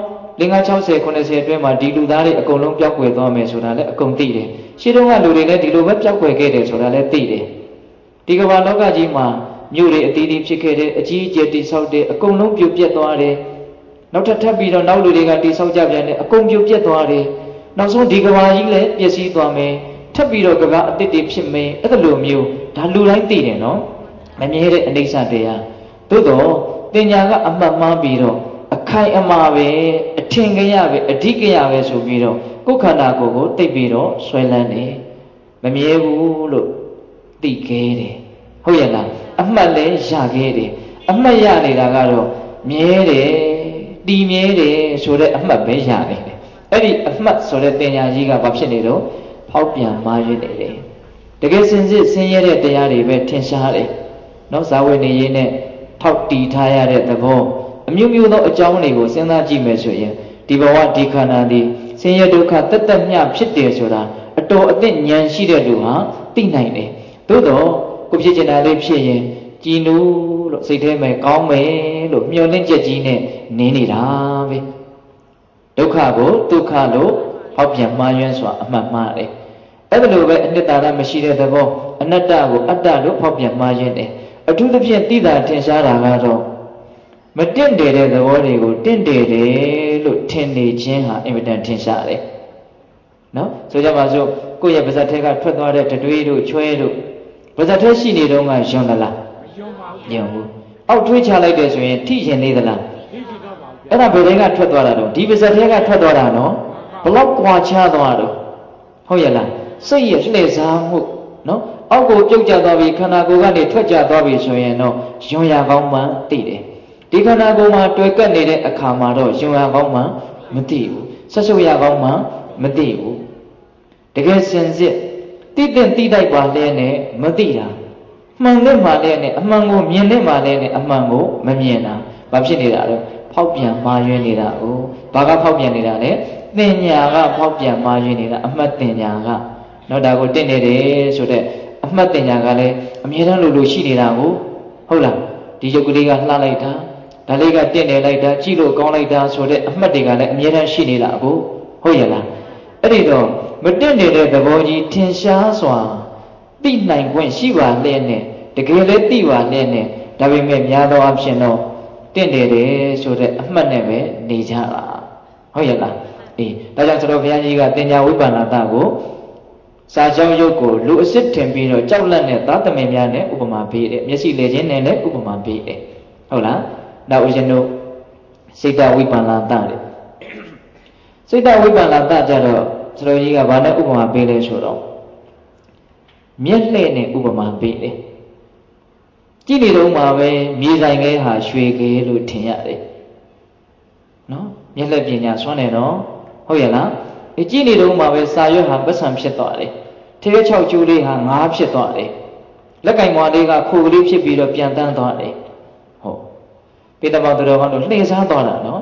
50 60 90အတွင်းမှာဒီလူသားတွေအကုန်လုံးပျောက်ကွယ်သွားမယ်ဆိုတာလည်းအကုန်သိတယ်ရှင်းတုန်းကလူတွေလည်းဒီလိုပဲပျောက်ကွယ်ခဲ့တယ်ဆိုတာလည်းသိတယ်ဒီကမ္ဘာလောကကြီးမှာမြို့တွေအသီးသီးဖြစ်ခဲ့တယ်အကြီးအကျယ်တိဆောက်တယ်အကုန်လုံးပြိုပြက်သွားတယ်နောက်ထပ်ပြီးတော့နောက်လူတွေကတိဆောက်ကြပြန်တယ်အကုန်ပြိုပြက်သွားတယ်နောက်ဆုံးဒီကမ္ဘာကြီးလည်းပျက်စီးသွားမယ်ထပ်ပြီးတော့ကမ္ဘာအသစ်တွေဖြစ်မယ်အဲ့လိုမျိုးဒါလူတိုင်းသိတယ်နော်မမြဲတဲ့အနိစ္စတရားသို့တော့တင်ညာကအမှတ်မှားပြီးတော့အခိုင်အမာပဲအထင်ကရပဲအဓိကရပဲဆိုပြီးတော့ကိုယ်ခန္ဓာကိုယ်ကိုသိပြီးတော့ဆွဲလန်းတယ်မမြဲဘူးလို့သိခဲ့တယ်ဟုတ်ရဲ့လားအမှတ်လည်းရခဲ့တယ်အမှတ်ရနေတာကတော့မြဲတယ်တည်မြဲတယ်ဆိုတဲ့အမှတ်ပဲရနေတယ်အဲ့ဒီအမှတ်ဆိုတဲ့တင်ညာကြီးကဘာဖြစ်နေတော့ဖောက်ပြန်မှားရနေတယ်တကယ်စင်စစ်ဆင်းရဲတဲ့တရားတွေပဲထင်ရှားတယ်နော်ဇာဝေနေရေးနဲ့ထောက်တီထားရတဲ့သဘောအမျိုးမျိုးသောအကြောင်းတွေကိုစဉ်းစားကြည့်မယ်ဆိုရင်ဒီဘဝဒီခန္ဓာဒီဆင်းရဲဒုက္ခတသက်မျှဖြစ်တယ်ဆိုတာအတော်အသင့်ဉာဏ်ရှိတဲ့လူဟာသိနိုင်တယ်သို့တော့ကိုဖြစ်ချင်တာလေးဖြစ်ရင်ကြည်နူးလို့စိတ်ထဲမှာကောင်းမယ်လို့မျှော်လင့်ချက်ကြီးနဲ့နေနေတာပဲဒုက္ခကိုဒုက္ခလို့ဟောက်ပြန်မှားယွင်းစွာအမှတ်မှားတယ်အဲ့ဒါလိုပဲအနှစ်သာရမရှိတဲ့သဘောအနတ္တကိုအတ္တလို့ဖောက်ပြန်မှားယွင်းတယ်အထူးသဖြင့်သိတာထင်ရှားတာကတော့မတင့်တယ်တဲ့သဘောတွေကိုတင့်တယ်တယ်လို့ထင်နေခြင်းဟာအင်မတန်ထင်ရှားတယ်နော်ဆိုကြပါစို့ကိုယ့်ရဲ့ပါးစပ်ထဲကထွက်သွားတဲ့တတွေးတို့ချွဲတို့ပါးစပ်ထဲရှိနေတော့ကယွန်းသလားမယွန်းပါဘူးယွန်းဘူးအောက်ထွေးချလိုက်တယ်ဆိုရင်ထိရင်နေသလားထိချင်တော့ပါဘူးအဲ့ဒါဘယ်ထဲကထွက်သွားတာတော့ဒီပါးစပ်ထဲကထွက်သွားတာနော်ဘလောက်ကွာခြားသွားတော့ဟုတ်ရဲ့လားစိတ်ရဲ့လှည့်စားမှုနော်အောက်ကိုပြုတ်ကျသွားပြီခန္ဓာကိုယ်ကနေထွက်ကျသွားပြီဆိုရင်တော့ယွန်းရကောင်းမှသိတယ်ဒီခန္ဓာကိုယ်မှာတွေ့ကပ်နေတဲ့အခါမှာတော့ယွန်းရကောင်းမှမသိဘူးဆက်ဆုပ်ရကောင်းမှမသိဘူးတကယ်စင်စစ်တိတဲ့တိတိုက်ပါလဲနဲ့မသိတာမှန်တဲ့မှလဲနဲ့အမှန်ကိုမြင်တဲ့မှလဲနဲ့အမှန်ကိုမမြင်တာဘာဖြစ်နေတာလဲဖောက်ပြန်မှားယွင်းနေတာ哦ဘာကဖောက်ပြန်နေတာလဲသင်ညာကဖောက်ပြန်မှားယွင်းနေတာအမှတ်သင်ညာကနော်ဒါကိုတင့်နေတယ်ဆိုတဲ့အမှတ်သင်ညာကလည်းအမြဲတမ်းလိုရှိနေတာကိုဟုတ်လားဒီရုပ်ကလေးကလှလိုက်တာဒါလေးကတင့်နေလိုက်တာကြည့်လို့ကောင်းလိုက်တာဆိုတဲ့အမှတ်တွေကလည်းအမြဲတမ်းရှိနေတာကိုဟုတ်ရဲ့လားအဲ့ဒီတော့မတင့်နေတဲ့သဘောကြီးထင်ရှားစွာသိနိုင်ခွင့်ရှိပါလျက်နဲ့တကယ်လည်းသိပါလျက်နဲ့ဒါပေမဲ့များသောအားဖြင့်တော့တင့်တယ်တယ်ဆိုတဲ့အမှတ်နဲ့ပဲနေကြတာဟုတ်ရဲ့လားအေးဒါကြောင့်ဆိုတော့ဘုရားကြီးကတင်ညာဝိပ္ပန္နတကိုစာကြောင်းရုပ်ကိုလူအစစ်ထင်ပြီးတော့ကြောက်လန့်တဲ့သားသမင်များနဲ့ဥပမာပေးတယ်မျက်စိလေခြင်းနဲ့လည်းဥပမာပေးတယ်ဟုတ်လားနောက်ဦးဇင်းတို့စိတ်တဝိပ္ပန္နတတဲ့စိတ်တဝိပ္ပန္နတကြတော့ဆရာကြီးကဘာနဲ့ဥပမာပေးလဲဆိုတော့မျက်လှည့်နဲ့ဥပမာပေးတယ်ကြည့်နေတော့မှပဲမြေဆိုင်ခဲဟာရွှေခဲလို့ထင်ရတယ်နော်မျက်လှည့်ပညာစွမ်းတယ်နော်ဟုတ်ရဲ့လားကြည့်နေတော့မှပဲစာရွက်ဟာပဋ္ဌာန်ဖြစ်သွားတယ်ထဲ6ကျိုးလေးဟာငါးဖြစ်သွားတယ်လက်ကင်မွားလေးကခိုကလေးဖြစ်ပြီးတော့ပြန်တန်းသွားတယ်ဟုတ်ပိဋကမောင်တော်ဟောတို့လှည့်စားသွားတာနော်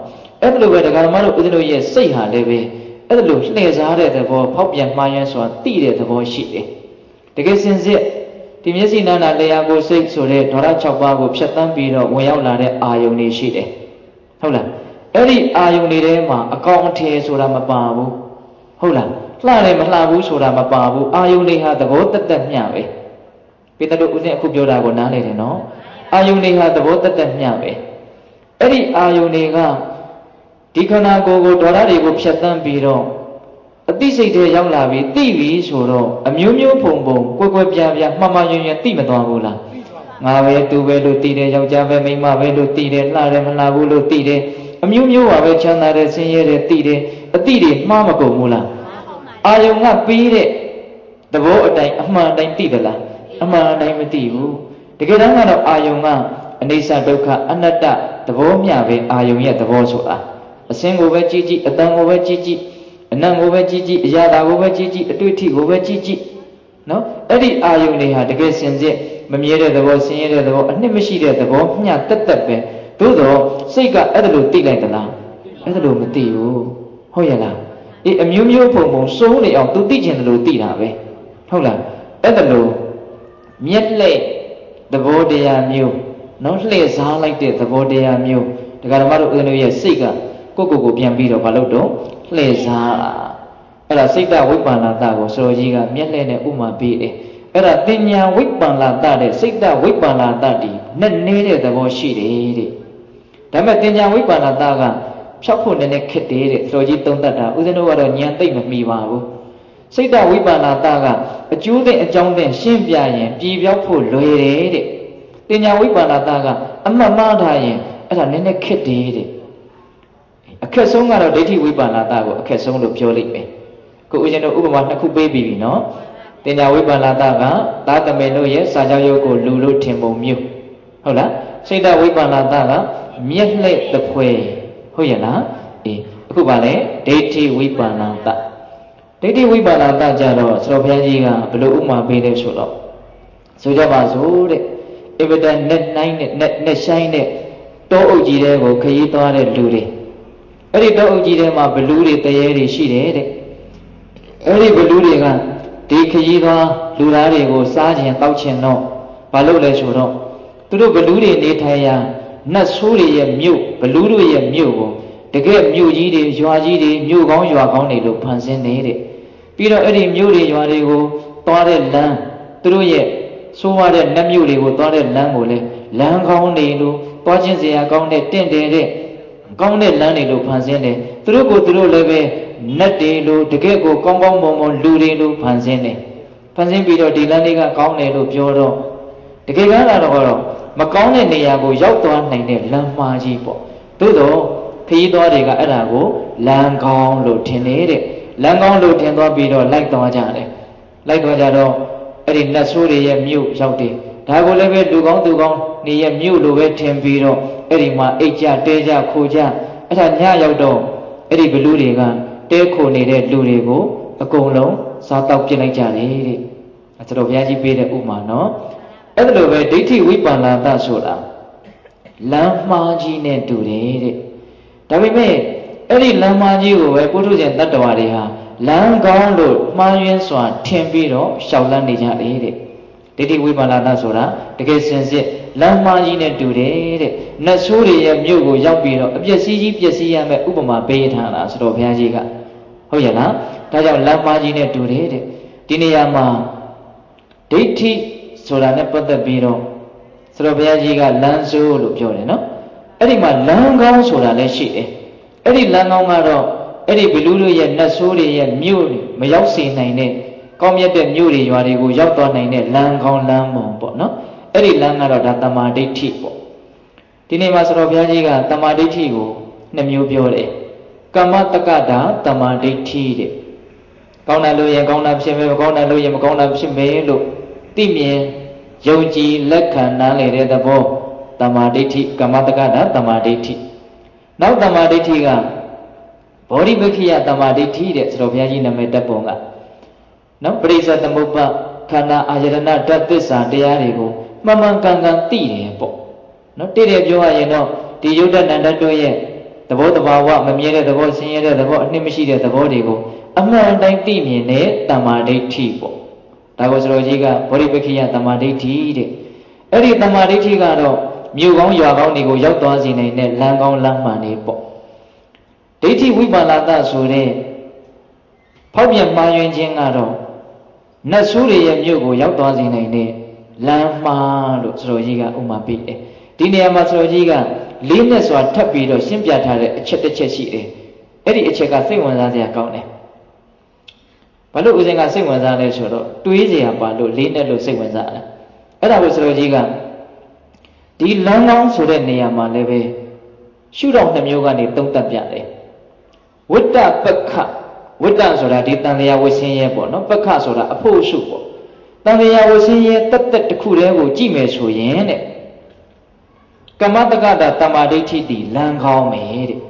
အဲ့ဒါလိုပဲဒကာဓမ္မတို့ဦးဇင်းတို့ရဲ့စိတ်ဟာလည်းပဲအဲ့ဒါလိုလှည့်စားတဲ့သဘောဖောက်ပြန်မှားယွင်းစွာသိတဲ့သဘောရှိတယ်တကယ်စင်စစ်ဒီမျက်စိနာနာလျှာကိုယ်စိတ်ဆိုတဲ့ဓာတ်6ပါးကိုဖြတ်သန်းပြီးတော့ဝင်ရောက်လာတဲ့အာယုန်တွေရှိတယ်ဟုတ်လားအဲ့ဒီအာယုန်တွေထဲမှာအကောင်အထည်ဆိုတာမပါဘူးဟုတ်လားလှတယ်မလှဘူးဆိုတာမပါဘူးအာယုန်တွေဟာသဘောတသက်မျှပဲပိတ္တတို့ဦးဇင်းအခုပြောတာကိုနားလည်တယ်နော်အာယုန်တွေဟာသဘောတသက်မျှပဲအဲ့ဒီအာယုန်တွေကဒီခန္ဓာကိုယ်ကိုဒေါသတွေကိုဖြတ်သန်းပြီးတော့အသိစိတ်တွေရောက်လာပြီးသိပြီဆိုတော့အမျိုးမျိုးပုံပုံကွယ်ကွယ်ပြားပြားမှန်မှန်ရွံ့ရွံ့သိမသွားဘူးလားငါပဲသူပဲလို့သိတယ်ယောက်ျားပဲမိန်းမပဲလို့သိတယ်လှတယ်မလှဘူးလို့သိတယ်အမျိုးမျိုးပါပဲချမ်းသာတယ်ဆင်းရဲတယ်သိတယ်အသိတွေမှားမကုန်ဘူးလားအာယုံကပြီးတဲ့သဘောအတိုင်းအမှန်တိုင်းသိသလားအမှန်တိုင်းမသိဘူးတကယ်တမ်းကတော့အာယုံကအနိစ္စဒုက္ခအနတ္တသဘောမျှပဲအာယုံရဲ့သဘောဆိုတာအစင်းကိုပဲကြည့်ကြည့်အတန်ကိုပဲကြည့်ကြည့်အနံ့ကိုပဲကြည့်ကြည့်အရာသာကိုပဲကြည့်ကြည့်အတွေ့အထိကိုပဲကြည့်ကြည့်နော်အဲ့ဒီအာယုန်တွေဟာတကယ်စင်စစ်မမြဲတဲ့သဘောဆင်းရဲတဲ့သဘောအနှစ်မရှိတဲ့သဘောမျှတက်တက်ပဲသို့တော့စိတ်ကအဲ့ဒါလိုသိလိုက်သလားအဲ့ဒါလိုမသိဘူးဟုတ်ရဲ့လားအေးအမျိုးမျိုးပုံပုံစိုးနေအောင်သူသိချင်တယ်လို့သိတာပဲဟုတ်လားအဲ့ဒါလိုမျက်လှည့်သဘောတရားမျိုးနော်လှည့်စားလိုက်တဲ့သဘောတရားမျိုးဒကာဓမ္မတို့ဦးဇင်းတို့ရဲ့စိတ်ကကိုပြန်ပြီးတော့မလုပ်တော့လှည့်စားအဲ့ဒါစိတ်တဝိပ္ပန္နတကိုဆိုကြီးကမျက်လှည့်နဲ့ဥမာပေးတယ်အဲ့ဒါတင်ညာဝိပ္ပန္နတတဲ့စိတ်တဝိပ္ပန္နတတီနဲ့နေတဲ့သဘောရှိတယ်တဲ့ဒါပေမဲ့တင်ညာဝိပ္ပန္နတကဖြောက်ဖို့နည်းနည်းခက်တယ်တဲ့ဆိုကြီးသုံးသတ်တာဦးဇင်းတို့ကတော့ဉာဏ်သိမ့်မမီပါဘူးစိတ်တဝိပ္ပန္နတကအကျိုးတဲ့အကြောင်းတဲ့ရှင်းပြရင်ပြည်ပြောက်ဖို့လွယ်တယ်တဲ့တင်ညာဝိပ္ပန္နတကအမှတ်မှားထားရင်အဲ့ဒါနည်းနည်းခက်တယ်တဲ့အခက်ဆုံးကတော့ဒိဋ္ဌိဝိပ္ပန္နတကိုအခက်ဆုံးလို့ပြောလိုက်မယ်ခုဦးဇင်းတို့ဥပမာနှစ်ခုပေးပြီးပြီနော်တင်ညာဝိပ္ပန္နတကသာသမေတို့ရဲ့စာကြောင်းရုပ်ကိုလူလို့ထင်ပုံမျိုးဟုတ်လားစိတ်တဝိပ္ပန္နတကမျက်လှည့်သဖွယ်ဟုတ်ရဲ့လားအေးအခုပါလေဒိဋ္ဌိဝိပ္ပန္နတဒိဋ္ဌိဝိပ္ပန္နတကြတော့ဆရာဘုရားကြီးကဘယ်လိုဥပမာပေးလဲဆိုတော့ဆိုကြပါစို့တဲ့အဗဒနဲ့နှိုင်းနဲ့နဲ့ဆိုင်တဲ့တောအုပ်ကြီးတွေကိုခရီးသွားတဲ့လူတွေအဲ့ဒီတောအုပ်ကြီးထဲမှာဘလူးတွေတရေတွေရှိတယ်တဲ့အဲ့ဒီဘလူးတွေကဒီခရီးသွားလူသားတွေကိုစားခြင်းတောက်ခြင်းတော့မလုပ်လဲဆိုတော့သူတို့ဘလူးတွေနေထိုင်ရာနတ်ဆိုးတွေရဲ့မြို့ဘလူးတို့ရဲ့မြို့ကိုတကယ်မြို့ကြီးတွေရွာကြီးတွေမြို့ကောင်းရွာကောင်းတွေလို့ဖန်ဆင်းနေတဲ့ပြီးတော့အဲ့ဒီမြို့တွေရွာတွေကိုသွားတဲ့လမ်းသူတို့ရဲ့ဆိုးရတဲ့နတ်မြို့တွေကိုသွားတဲ့လမ်းကိုလေလမ်းကောင်းတွေလို့သွားခြင်းစရာကောင်းတဲ့တင့်တယ်တဲ့ကောင်းတဲ့လမ်းတွေလို့ဖန်ဆင်းတယ်သူတို့ကိုသူတို့လည်းပဲနတ်တွေလို့တကယ်ကိုကောင်းကောင်းမွန်မွန်လူတွေလို့ဖန်ဆင်းတယ်ဖန်ဆင်းပြီးတော့ဒီလမ်းလေးကကောင်းတယ်လို့ပြောတော့တကယ်ကတော့မကောင်းတဲ့နေရာကိုရောက်သွားနိုင်တဲ့လမ်းမှားကြီးပေါ့သို့တော့ခရီးသွားတွေကအဲ့ဒါကိုလမ်းကောင်းလို့ထင်နေတဲ့လမ်းကောင်းလို့ထင်သွားပြီးတော့လိုက်သွားကြတယ်လိုက်သွားကြတော့အဲ့ဒီနတ်ဆိုးတွေရဲ့မြို့ရောက်တယ်ဒါကိုလည်းပဲလူကောင်းသူကောင်းနေရဲ့မြို့လိုပဲထင်ပြီးတော့အဲ့ဒီမှာအိတ်ကြတဲကြခိုကြအဲ့ဒါညရောက်တော့အဲ့ဒီဘလူးတွေကတဲခိုနေတဲ့လူတွေကိုအကုန်လုံးစားတောက်ပြစ်လိုက်ကြတယ်တဲ့အဲ့တော့ဘုရားကြီးပေးတဲ့ဥမာနော်အဲ့ဒါလိုပဲဒိဋ္ဌိဝိပ္ပန္နတဆိုတာလမ်းမှားကြီးနဲ့တူတယ်တဲ့ဒါပေမဲ့အဲ့ဒီလမ်းမှားကြီးကိုပဲပုထုဇဉ်တတ္တဝါတွေဟာလမ်းကောင်းလို့မှားယွင်းစွာထင်ပြီးတော့ရှောက်လန်းနေကြတယ်တဲ့ဒိဋ္ဌိဝိပ္ပန္နတဆိုတာတကယ်စင်စစ်လမ်းမှားကြီးနဲ့တူတယ်တဲ့နတ်ဆိုးတွေရဲ့မြို့ကိုရောက်ပြီးတော့အပျက်စီးကြီးပျက်စီးရမယ့်ဥပမာပေးထားတာဆိုတော့ဘုရားကြီးကဟုတ်ရဲ့လားဒါကြောင့်လမ်းမှားကြီးနဲ့တူတယ်တဲ့ဒီနေရာမှာဒိဋ္ဌိဆိုတာနဲ့ပတ်သက်ပြီးတော့ဆိုတော့ဘုရားကြီးကလမ်းဆိုးလို့ပြောတယ်နော်အဲ့ဒီမှာလမ်းကောင်းဆိုတာလည်းရှိတယ်အဲ့ဒီလမ်းကောင်းကတော့အဲ့ဒီဘလူးတို့ရဲ့နတ်ဆိုးတွေရဲ့မြို့မရောက်စေနိုင်တဲ့ကောင်းမြတ်တဲ့မြို့တွေရွာတွေကိုရောက်သွားနိုင်တဲ့လမ်းကောင်းလမ်းမုံပေါ့နော်အဲ့ဒီလမ်းကတော့ဒါတမာဒိဋ္ဌိပေါ့ဒီနေ့မှာဆိုတော့ဘုရားကြီးကတမာဒိဋ္ဌိကိုနှစ်မျိုးပြောတယ်ကမ္မတက္ကတာတမာဒိဋ္ဌိတဲ့ကောင်းတာလို့ရင်ကောင်းတာဖြစ်မယ်မကောင်းတာလို့ရင်မကောင်းတာဖြစ်မယ်လို့သိမြင်ယုံကြည်လက်ခံနားလည်တဲ့သဘောတမာဒိဋ္ဌိကမ္မတက္ကတာတမာဒိဋ္ဌိနောက်တမာဒိဋ္ဌိကဘောဓိပက္ခိယတမာဒိဋ္ဌိတဲ့ဆိုတော့ဘုရားကြီးနာမည်တက်ပုံကနော်ပရိစ္ဆေသမုပ္ပါခန္ဓာအာယတနာဓာတ်သစ္စာတရားတွေကိုမှန်မှန်ကန်ကန်သိတယ်ပေါ့နော်တိတယ်ပြောရရင်တော့ဒီယုတ်တဏ္ဍတ်တို့ရဲ့သဘောတဘာဝမမြဲတဲ့သဘောဆင်းရဲတဲ့သဘောအနှစ်မရှိတဲ့သဘောတွေကိုအမှန်တိုင်းသိမြင်တဲ့တမ္မာဒိဋ္ဌိပေါ့ဒါကိုစတော်ကြီးကဗောဓိပက္ခိယတမ္မာဒိဋ္ဌိတဲ့အဲ့ဒီတမ္မာဒိဋ္ဌိကတော့မြို့ကောင်းရွာကောင်းတွေကိုရောက်သွားစေနိုင်တဲ့လမ်းကောင်းလမ်းမှန်တွေပေါ့ဒိဋ္ဌိဝိပါလာတဆိုတဲ့ဖောက်ပြန်မှားယွင်းခြင်းကတော့နတ်ဆိုးတွေရဲ့မြို့ကိုရောက်သွားစေနိုင်တဲ့လမ်းမှားလို့စတော်ကြီးကဥမာပေးတယ်ဒီနေရာမှာစတော်ကြီးကလေးနဲ့စွာထပ်ပြီးတော့ရှင်းပြထားတဲ့အချက်တစ်ချက်ရှိတယ်အဲ့ဒီအချက်ကစိတ်ဝင်စားစရာကောင်းတယ်ဘာလို့ဦးဇင်းကစိတ်ဝင်စားလဲဆိုတော့တွေးစရာပါလို့လေးနဲ့လို့စိတ်ဝင်စားတယ်အဲ့ဒါကိုစတော်ကြီးကဒီလမ်းကောင်းဆိုတဲ့နေရာမှာလည်းပဲရှုထောင့်နှမျိုးကနေသုံးသပ်ပြတယ်ဝိတ္တပက္ခဝိတ္တဆိုတာဒီတန်လျာဝဆင်းရဲပေါ့နော်ပက္ခဆိုတာအဖို့ရှုပေါ့တန်လျာဝဆင်းရဲတက်တက်တစ်ခုတည်းကိုကြည့်မယ်ဆိုရင်တဲ့ကမ္မတက္ကတာတမ္မာဒိဋ္ဌိတိလမ်းကောင်းမယ်တဲ့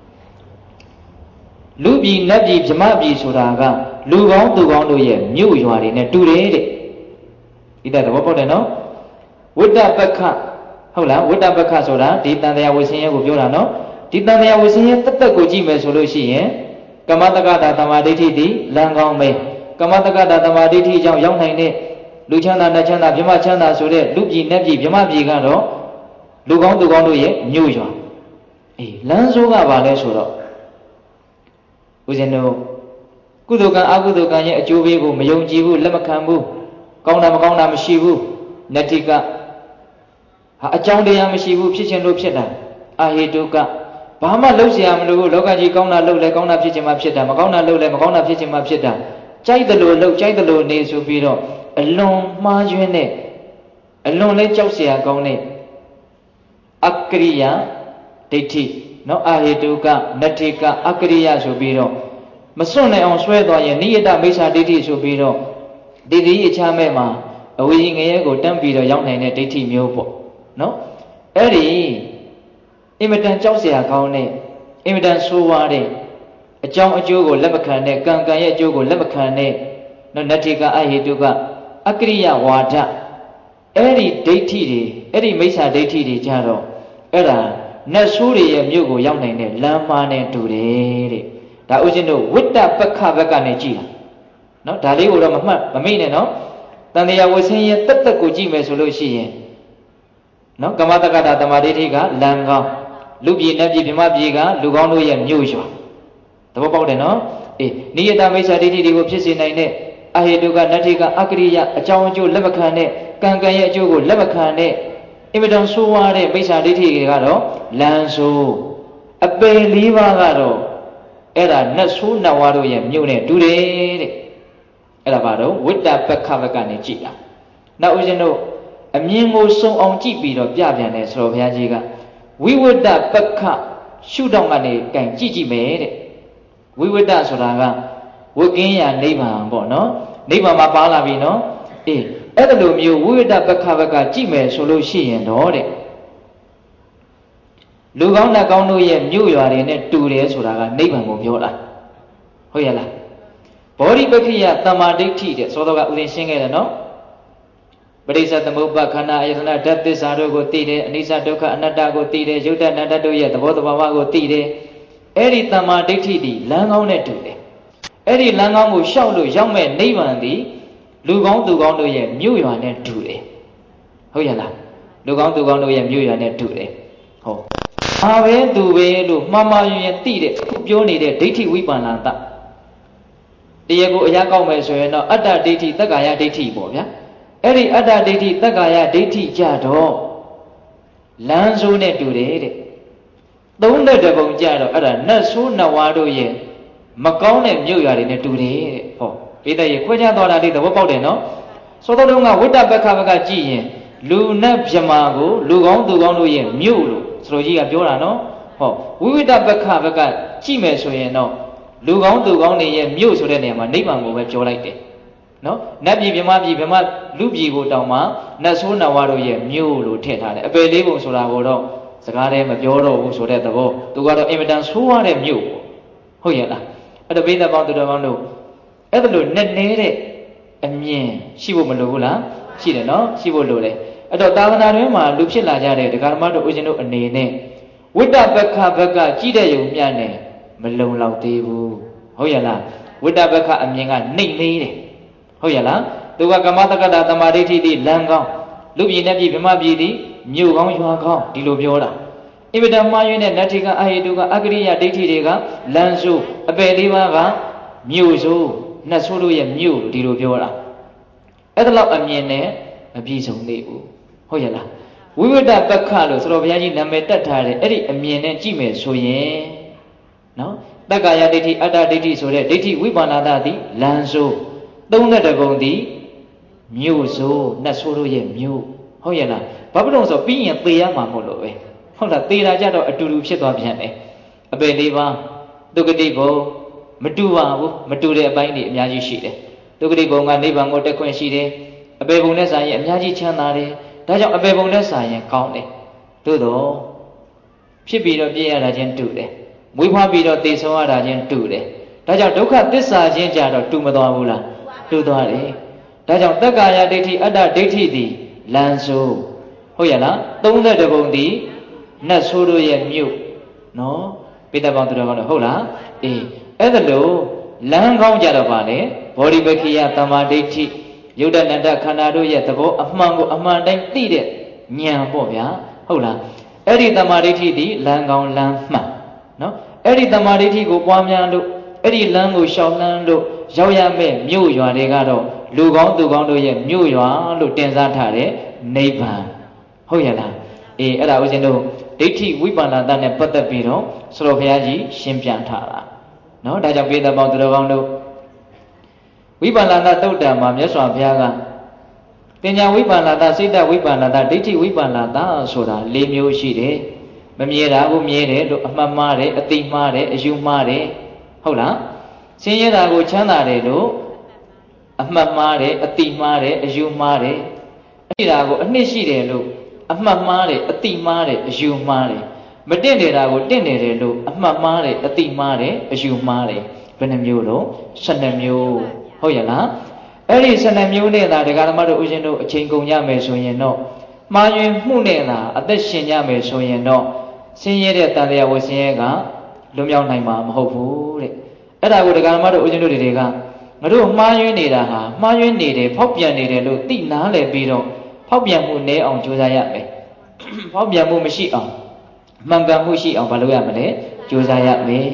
လူပြည်နတ်ပြည်ဗြဟ္မပြည်ဆိုတာကလူကောင်းသူကောင်းတို့ရဲ့မြို့ရွာတွေနဲ့တူတယ်တဲ့ဒီတဲ့သဘောပေါက်တယ်နော်ဝိတ္တပက္ခဟုတ်လားဝိတ္တပက္ခဆိုတာဒီတန်တရားဝဆင်းရဲကိုပြောတာနော်ဒီတန်တရားဝဆင်းရဲတက်တက်ကိုကြည့်မယ်ဆိုလို့ရှိရင်ကမ္မတက္ကတာတမ္မာဒိဋ္ဌိတိလမ်းကောင်းမယ်ကမ္မတက္ကတာတမ္မာဒိဋ္ဌိကြောင့်ရောက်နိုင်တဲ့လူချမ်းသာနတ်ချမ်းသာဗြဟ္မချမ်းသာဆိုတဲ့လူပြည်နတ်ပြည်ဗြဟ္မပြည်ကတော့လူကောင်းသူကောင်းတို့ရဲ့မြို့ရွာလမ်းဆိုးကဘာလဲဆိုတော့ဦးဇင်းတို့ကုသိုလ်ကံအကုသိုလ်ကံရဲ့အကျိုးပေးကိုမယုံကြည်ဘူးလက်မခံဘူးကောင်းတာမကောင်းတာမရှိဘူးနတ္တိကအကြောင်းတရားမရှိဘူးဖြစ်ခြင်းလို့ဖြစ်တာအဟေတုကဘာမှလုပ်เสียမလို့လောကကြီးကောင်းတာလုပ်လဲကောင်းတာဖြစ်ခြင်းမှဖြစ်တာမကောင်းတာလုပ်လဲမကောင်းတာဖြစ်ခြင်းမှဖြစ်တာကြိုက်တယ်လို့လုပ်ကြိုက်တယ်လို့နေဆိုပြီးတော့အလွန်မှားယွင်းတဲ့အလွန်လဲကြောက်เสียကောင်းတဲ့အကရိယာဒိဋ္ဌိနော်အဟေတုကနတ္တိကအကရိယာဆိုပြီးတော့မစွန့်နိုင်အောင်ဆွဲသွားရင်နိယတမိစ္ဆာဒိဋ္ဌိဆိုပြီးတော့ဒီဒီအချမ်းမဲ့မှာအဝိဇ္ဇငရဲကိုတန်းပြီးတော့ရောက်နိုင်တဲ့ဒိဋ္ဌိမျိုးပေါ့နော်အဲ့ဒီအင်မတန်ကြောက်เสียကောင်းတဲ့အင်မတန်ဆိုးဝါးတဲ့အကြောင်းအကျိုးကိုလက်မခံတဲ့ကံကံရဲ့အကျိုးကိုလက်မခံတဲ့နော်နတ္တိကအဟေတုကအကရိယဝါဒအဲ့ဒီဒိဋ္ဌိတွေအဲ့ဒီမိစ္ဆာဒိဋ္ဌိတွေကြတော့အဲ့ဒါနတ်ဆိုးတွေရဲ့မြို့ကိုရောက်နိုင်တဲ့လမ်းမှားနဲ့တူတယ်တဲ့ဒါဥစဉ်တို့ဝိတ္တပက္ခဘက်ကနေကြည့်တာနော်ဒါလေးကိုတော့မမေ့နဲ့နော်တန်တရားဝဆင်းရဲတက်တက်ကိုကြည့်မယ်ဆိုလို့ရှိရင်နော်ကမ္မတက္ကတာတမ္မာဒိဋ္ဌိကလမ်းကောင်းလူပြည်နတ်ပြည်ဗြဟ္မပြည်ကလူကောင်းတို့ရဲ့မြို့ရွာသဘောပေါက်တယ်နော်နိယတမိစ္ဆာဒိဋ္ဌိတွေကိုဖြစ်စေနိုင်တဲ့အဟေတုကနတ္ထိကအကရိယအကြောင်းအကျိုးလက်မခံတဲ့ကံကံရဲ့အကျိုးကိုလက်မခံတဲ့အင်မတန်ဆိုးဝါးတဲ့မိစ္ဆာဒိဋ္ဌိတွေကတော့လမ်းဆိုးအပယ်၄ပါးကတော့အဲ့ဒါနတ်ဆိုးနတ်ဝါတို့ရဲ့မြို့နဲ့တူတယ်တဲ့အဲ့ဒါဘာတော့ဝိတ္တပက္ခဘက်ကနေကြည့်တာနောက်ဦးဇင်းတို့အမြင်ကိုစုံအောင်ကြည့်ပြီးတော့ပြပြန်တယ်ဆိုတော့ဘုရားကြီးကဝိဝတ္တပက္ခရှုထောင့်ကနေကြင်ကြည့်မယ်တဲ့ဝိဝတ္တဆိုတာကဝိကင်းရာနိဗ္ဗာန်ပေါ့နော်နိဗ္ဗာန်မှာပါလာပြီနော်အဲ့ဒါလိုမျိုးဝိဝတ္တပက္ခဘက်ကကြည့်မယ်ဆိုလို့ရှိရင်တော့တဲ့လူကောင်းနတ်ကောင်းတို့ရဲ့မြို့ရွာတွေနဲ့တူတယ်ဆိုတာကနိဗ္ဗာန်ကိုပြောတာဟုတ်ရလားဘောဓိပက္ခိယတမ္မာဒိဋ္ဌိတဲ့သောတော်ကဥစဉ်ရှင်းခဲ့တယ်နော်ပရိစ္ဆေသမုပ္ပါခန္ဓာအယတနာဓာတ်သစ္စာတို့ကိုသိတယ်အနိစ္စဒုက္ခအနတ္တကိုသိတယ်ယုတ်တနတ္တတို့ရဲ့သဘောတဘာဝကိုသိတယ်အဲ့ဒီတမ္မာဒိဋ္ဌိဒီလမ်းကောင်းနဲ့တူတယ်အဲ့ဒီလမ်းကောင်းကိုရှောက်လို့ရောက်မဲ့နိဗ္ဗာန်ဒီလူကောင်းသူကောင်းတို့ရဲ့မြို့ရွာနဲ့တူတယ်ဟုတ်ရလားလူကောင်းသူကောင်းတို့ရဲ့မြို့ရွာနဲ့တူတယ်ဟုတ်အာပဲသူပဲလို့မှားမှားယွင်းယွင်းသိတဲ့အခုပြောနေတဲ့ဒိဋ္ဌိဝိပ္ပန္နတတရားကိုအရာကောက်မယ်ဆိုရင်တော့အတ္တဒိဋ္ဌိသက္ကာယဒိဋ္ဌိပေါ့ဗျာအဲ့ဒီအတ္တဒိဋ္ဌိသက္ကာယဒိဋ္ဌိကြတော့လမ်းဆိုးနဲ့တူတယ်တဲ့သုံးတဲ့ပုံကြတော့အဲ့ဒါနတ်ဆိုးနတ်ဝါတို့ရဲ့မကောင်းတဲ့မြို့ရွာတွေနဲ့တူတယ်တဲ့ဟောဒီတဲ့ရခွဲခြားသွားတာလေးသဘောပေါက်တယ်နော်သောတော်တုံးကဝိတ္တပက္ခဘက်ကကြည့်ရင်လူနဲ့ဗြမာကိုလူကောင်းသူကောင်းတို့ရဲ့မြို့လို့ဆိုလိုကြီးကပြောတာနော်ဟောဝိဝိတ္တပက္ခဘက်ကကြည့်မယ်ဆိုရင်တော့လူကောင်းသူကောင်းတွေရဲ့မြို့ဆိုတဲ့နေရာမှာနိဗ္ဗာန်ကိုပဲပြောလိုက်တယ်နော်နတ်ပြည်ဗြဟ္မပြည်ဗြဟ္မလူပြည်ကိုတောင်မှနတ်ဆိုးနတ်ဝါတို့ရဲ့မြို့လို့ထည့်ထားတယ်အပယ်လေးပုံဆိုတာကိုတော့စကားတည်းမပြောတော့ဘူးဆိုတဲ့သဘောသူကတော့အင်မတန်ဆိုးရတဲ့မြို့ပေါ့ဟုတ်ရဲ့လားအဲ့တော့ဘိဓပေါင်းသူတော်ကောင်းတို့အဲ့ဒါလို့နဲ့နေတဲ့အမြင်ရှိဖို့မလိုဘူးလားရှိတယ်နော်ရှိဖို့လိုတယ်အဲ့တော့သာသနာတွင်မှာလူဖြစ်လာကြတဲ့ဒကာဓမ္မတို့ဦးဇင်းတို့အနေနဲ့ဝဝိတ္တပက္ခဘက်ကကြည့်တဲ့ယုံမြနဲ့မလုံလောက်သေးဘူးဟုတ်ရလားဝိတ္တပက္ခအမြင်ကနှိမ့်နေတယ်ဟုတ်ရလားသူကကမ္မတက္ကတာသမာဓိဋ္ဌိတိလမ်းကောင်းလူပြည်နဲ့ပြည်ဗမာပြည်သည်မြို့ကောင်းရွာကောင်းဒီလိုပြောတာအင်မတန်မှားယွင်းတဲ့နတ္ထိကအဟိတုကအကရိယဒိဋ္ဌိတွေကလမ်းဆိုးအပယ်လေးပါးကမြို့ဆိုးနှက်ဆိုးတို့ရဲ့မြို့ဒီလိုပြောတာအဲ့ဒါလောက်အမြင်နဲ့မပြည့်စုံသေးဘူးဟုတ်ရလားဝိဝတ္တပက္ခလို့ဆိုတော့ဘုရားကြီးနာမည်တက်ထားတယ်အဲ့ဒီအမြင်နဲ့ကြည့်မယ်ဆိုရင်နော်တက္ကာယဒိဋ္ဌိအတ္တဒိဋ္ဌိဆိုတဲ့ဒိဋ္ဌိဝိပန္နာတသည်လမ်းဆိုး32ပုံသည်မြို့ဆိုးနှက်ဆိုးတို့ရဲ့မြို့ဟုတ်ရလားဘာဖြစ်လို့ဆိုပြီးရင်သေရမှာမဟုတ်လို့ပဲဟုတ်လားသေတာကြတော့အတူတူဖြစ်သွားပြန်တယ်အပေလေးပါဒုက္ခတိဘုံမတူပါဘူးမတူတဲ့အပိုင်းတွေအများကြီးရှိတယ်ဒုက္ခတိဘုံကနိဗ္ဗာန်ကိုတက်ခွင့်ရှိတယ်အပေဘုံနဲ့စာရင်အများကြီးချမ်းသာတယ်ဒါကြောင့်အပေဘုံနဲ့စာရင်ကောင်းတယ်သို့တော့ဖြစ်ပြီးတော့ပြည့်ရတာချင်းတူတယ်မွေးဖွားပြီးတော့သေဆုံးရတာချင်းတူတယ်ဒါကြောင့်ဒုက္ခသစ္စာချင်းကြတော့တူမသွားဘူးလားတူသွားတယ်ဒါကြောင့်တက္ကာယဒိဋ္ဌိအတ္တဒိဋ္ဌိသည်လမ်းဆိုးဟုတ်ရလား32ပုံသည်နတ်ဆိုးတို့ရဲ့မြို့နော်ပိဋကပေါင်းသူတော်ကောင်းတို့ဟုတ်လားအေးအဲ့ဒါလို့လမ်းကောင်းကြတော့ပါလေဘောဓိပက္ခိယသမ္မာဒိဋ္ဌိယုဒ္ဓနန္ဒခန္ဓာတို့ရဲ့သဘောအမှန်ကိုအမှန်တိုင်းသိတဲ့ဉာဏ်ပေါ့ဗျာဟုတ်လားအဲ့ဒီသမ္မာဒိဋ္ဌိသည်လမ်းကောင်းလမ်းမှန်နော်အဲ့ဒီသမ္မာဒိဋ္ဌိကိုပွားများလို့အဲ့ဒီလမ်းကိုရှောင်လန်းလို့ရောက်ရမယ့်မြို့ရွာတွေကတော့လူကောင်းသူကောင်းတို့ရဲ့မြို့ရွာလို့တင်စားထားတဲ့နိဗ္ဗာန်ဟုတ်ရလားအေးအဲ့ဒါဦးဇင်းတို့ဒိဋ္ဌိဝိပန္နတနဲ့ပတ်သက်ပြီးတော့ဆရာဘုရားကြီးရှင်းပြထားတာနော်ဒါကြောင့်ပိဋကပေါင်းသူတော်ကောင်းတို့ဝိပန္နတသုတ်တံမှာမြတ်စွာဘုရားကပညာဝိပန္နတစိတ်တဝိပန္နတဒိဋ္ဌိဝိပန္နတဆိုတာ၄မျိုးရှိတယ်မမြဲတာကိုမြဲတယ်လို့အမှတ်မှားတယ်အသိမှားတယ်အယူမှားတယ်ဟုတ်လားဆင်းရဲတာကိုချမ်းသာတယ်လို့အမှတ်မှားတယ်အသိမှားတယ်အယူမှားတယ်အဲ့ဒါကိုအနှစ်ရှိတယ်လို့အမှတ်မှားတယ်အသိမှားတယ်အယူမှားတယ်မတင့်နေတာကိုတင့်နေတယ်လို့အမှတ်မှားတယ်အသိမှားတယ်အယူမှားတယ်ဘယ်နှမျိုးတော့12မျိုးဟုတ်ရလားအဲ့ဒီ12မျိုးနဲ့သာဒကာဓမ္မတို့ဦးဇင်းတို့အချိန်ကုန်ရမယ်ဆိုရင်တော့မှားယွင်းမှုနဲ့သာအသက်ရှင်ရမယ်ဆိုရင်တော့ဆင်းရဲတဲ့တန်တရားဝဆင်းရဲကလွတ်မြောက်နိုင်မှာမဟုတ်ဘူးတဲ့အဲ့ဒါကိုဒကာဓမ္မတို့ဦးဇင်းတို့တွေကငါတို့မှားယွင်းနေတာဟာမှားယွင်းနေတယ်ဖောက်ပြန်နေတယ်လို့သိနားလည်ပြီးတော့ဖောက်ပြန်မှုနည်းအောင်ကြိုးစားရမယ်ဖောက်ပြန်မှုမရှိအောင်မှန်ကန်မှုရှိအောင်မလုပ်ရမလဲကြိုးစားရမယ်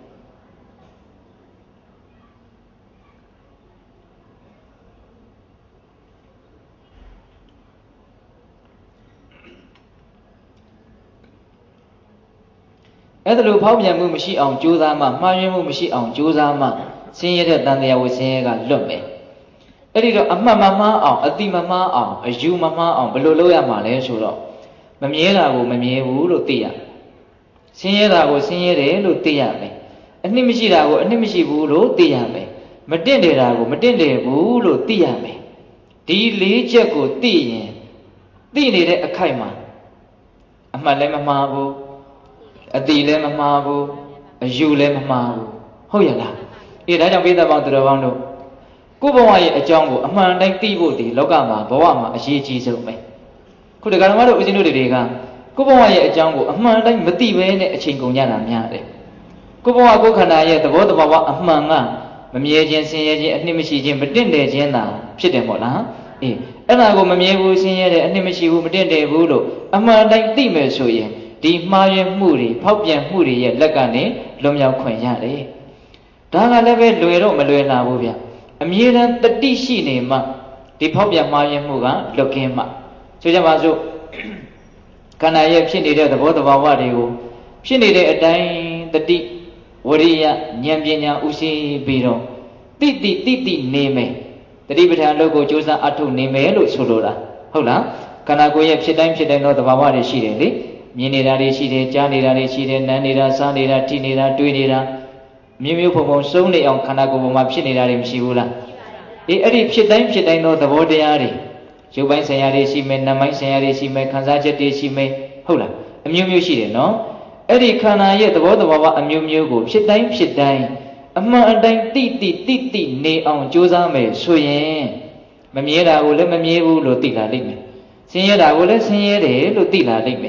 အဲ့ဒါလိုဖောက်ပြန်မှုမရှိအောင်ကြိုးစားမှမှားယွင်းမှုမရှိအောင်ကြိုးစားမှဆင်းရဲတဲ့တန်တရားဝဆင်းရဲကလွတ်မယ်အဲ့ဒီတော့အမှတ်မမှားအောင်အတိမမှားအောင်အယူမမှားအောင်ဘယ်လိုလုပ်ရမှာလဲဆိုတော့မမြဲတာကိုမမြဲဘူးလို့သိရဆင်းရဲတာကိုဆင်းရဲတယ်လို့သိရမယ်အနှစ်မရှိတာကိုအနှစ်မရှိဘူးလို့သိရမယ်မတင့်တယ်တာကိုမတင့်တယ်ဘူးလို့သိရမယ်ဒီ၄ချက်ကိုသိရင်သိနေတဲ့အခိုက်မှာအမှတ်လည်းမမှားဘူးအတိလည်းမမှားဘူးအယူလည်းမမှားဘူးဟုတ်ရလားအေးဒါကြောင့်ပိဋကပေါင်းသူတော်ကောင်းတို့ကိုယ်ဘဝရဲ့အကြောင်းကိုအမှန်တိုင်းသိဖို့ဒီလောကမှာဘဝမှာအရေးကြီးဆုံးပဲခုဒကာဓမ္မတို့ဦးဇင်းတို့တွေကကိုယ်ဘဝရဲ့အကြောင်းကိုအမှန်တိုင်းမသိဘဲနဲ့အချိန်ကုန်ကြတာများတယ်ကိုယ်ဘဝကိုယ်ခန္ဓာရဲ့သဘောတဘာဝအမှန်ကမမြဲခြင်းဆင်းရဲခြင်းအနှစ်မရှိခြင်းမတင့်တယ်ခြင်းသာဖြစ်တယ်မို့လားအေးအဲ့ဒါကိုမမြဲဘူးဆင်းရဲတယ်အနှစ်မရှိဘူးမတင့်တယ်ဘူးလို့အမှန်တိုင်းသိမယ်ဆိုရင်ဒီမှားယွင်းမှုတွေဖောက်ပြန်မှုတွေရဲ့လက်ကနေလွန်မြောက်ခွင့်ရတယ်ဒါကလည်းပဲလွယ်တော့မလွယ်လာဘူးဗျအမြဲတမ်းတတိရှိနေမှဒီဖောက်ပြန်မှားယွင်းမှုကလွတ်ကင်းမှဆိုကြပါစို့ခန္ဓာရဲ့ဖြစ်နေတဲ့သဘောတဘာဝတွေကိုဖြစ်နေတဲ့အတိုင်းတတိဝရိယဉာဏ်ပညာဥရှိပြီးတော့တိနေမယ်တတိပဋ္ဌာန်လို့ကိုကြိုးစားအထုတ်နေမယ်လို့ဆိုလိုတာဟုတ်လားခန္ဓာကိုယ်ရဲ့ဖြစ်တိုင်းသောသဘာဝတွေရှိတယ်လေမြင်နေတာတွေရှိတယ်ကြားနေတာတွေရှိတယ်နားနေတာစားနေတာထိနေတာတွေးနေတာမျိုးဖုံဖုံစုံနေအောင်ခန္ဓာကိုယ်ပေါ်မှာဖြစ်နေတာတွေမရှိဘူးလားအေးအဲ့ဒီဖြစ်တိုင်းသောသဘောတရားတွေရုပ်ပိုင်းဆိုင်ရာတွေရှိမယ်နာမ်ပိုင်းဆိုင်ရာတွေရှိမယ်ခံစားချက်တွေရှိမယ်ဟုတ်လားအမျိုးရှိတယ်နော်အဲ့ဒီခန္ဓာရဲ့သဘောတဘာဝအမျိုးကိုဖြစ်တိုင်းအမှန်အတိုင်းတိနေအောင်ကြိုးစားမယ်ဆိုရင်မမြဲတာကိုလည်းမမြဲဘူးလို့သိလာလိမ့်မယ်ဆင်းရဲတာကိုလည်းဆင်းရဲတယ်လို့သိလာလိမ့်မယ်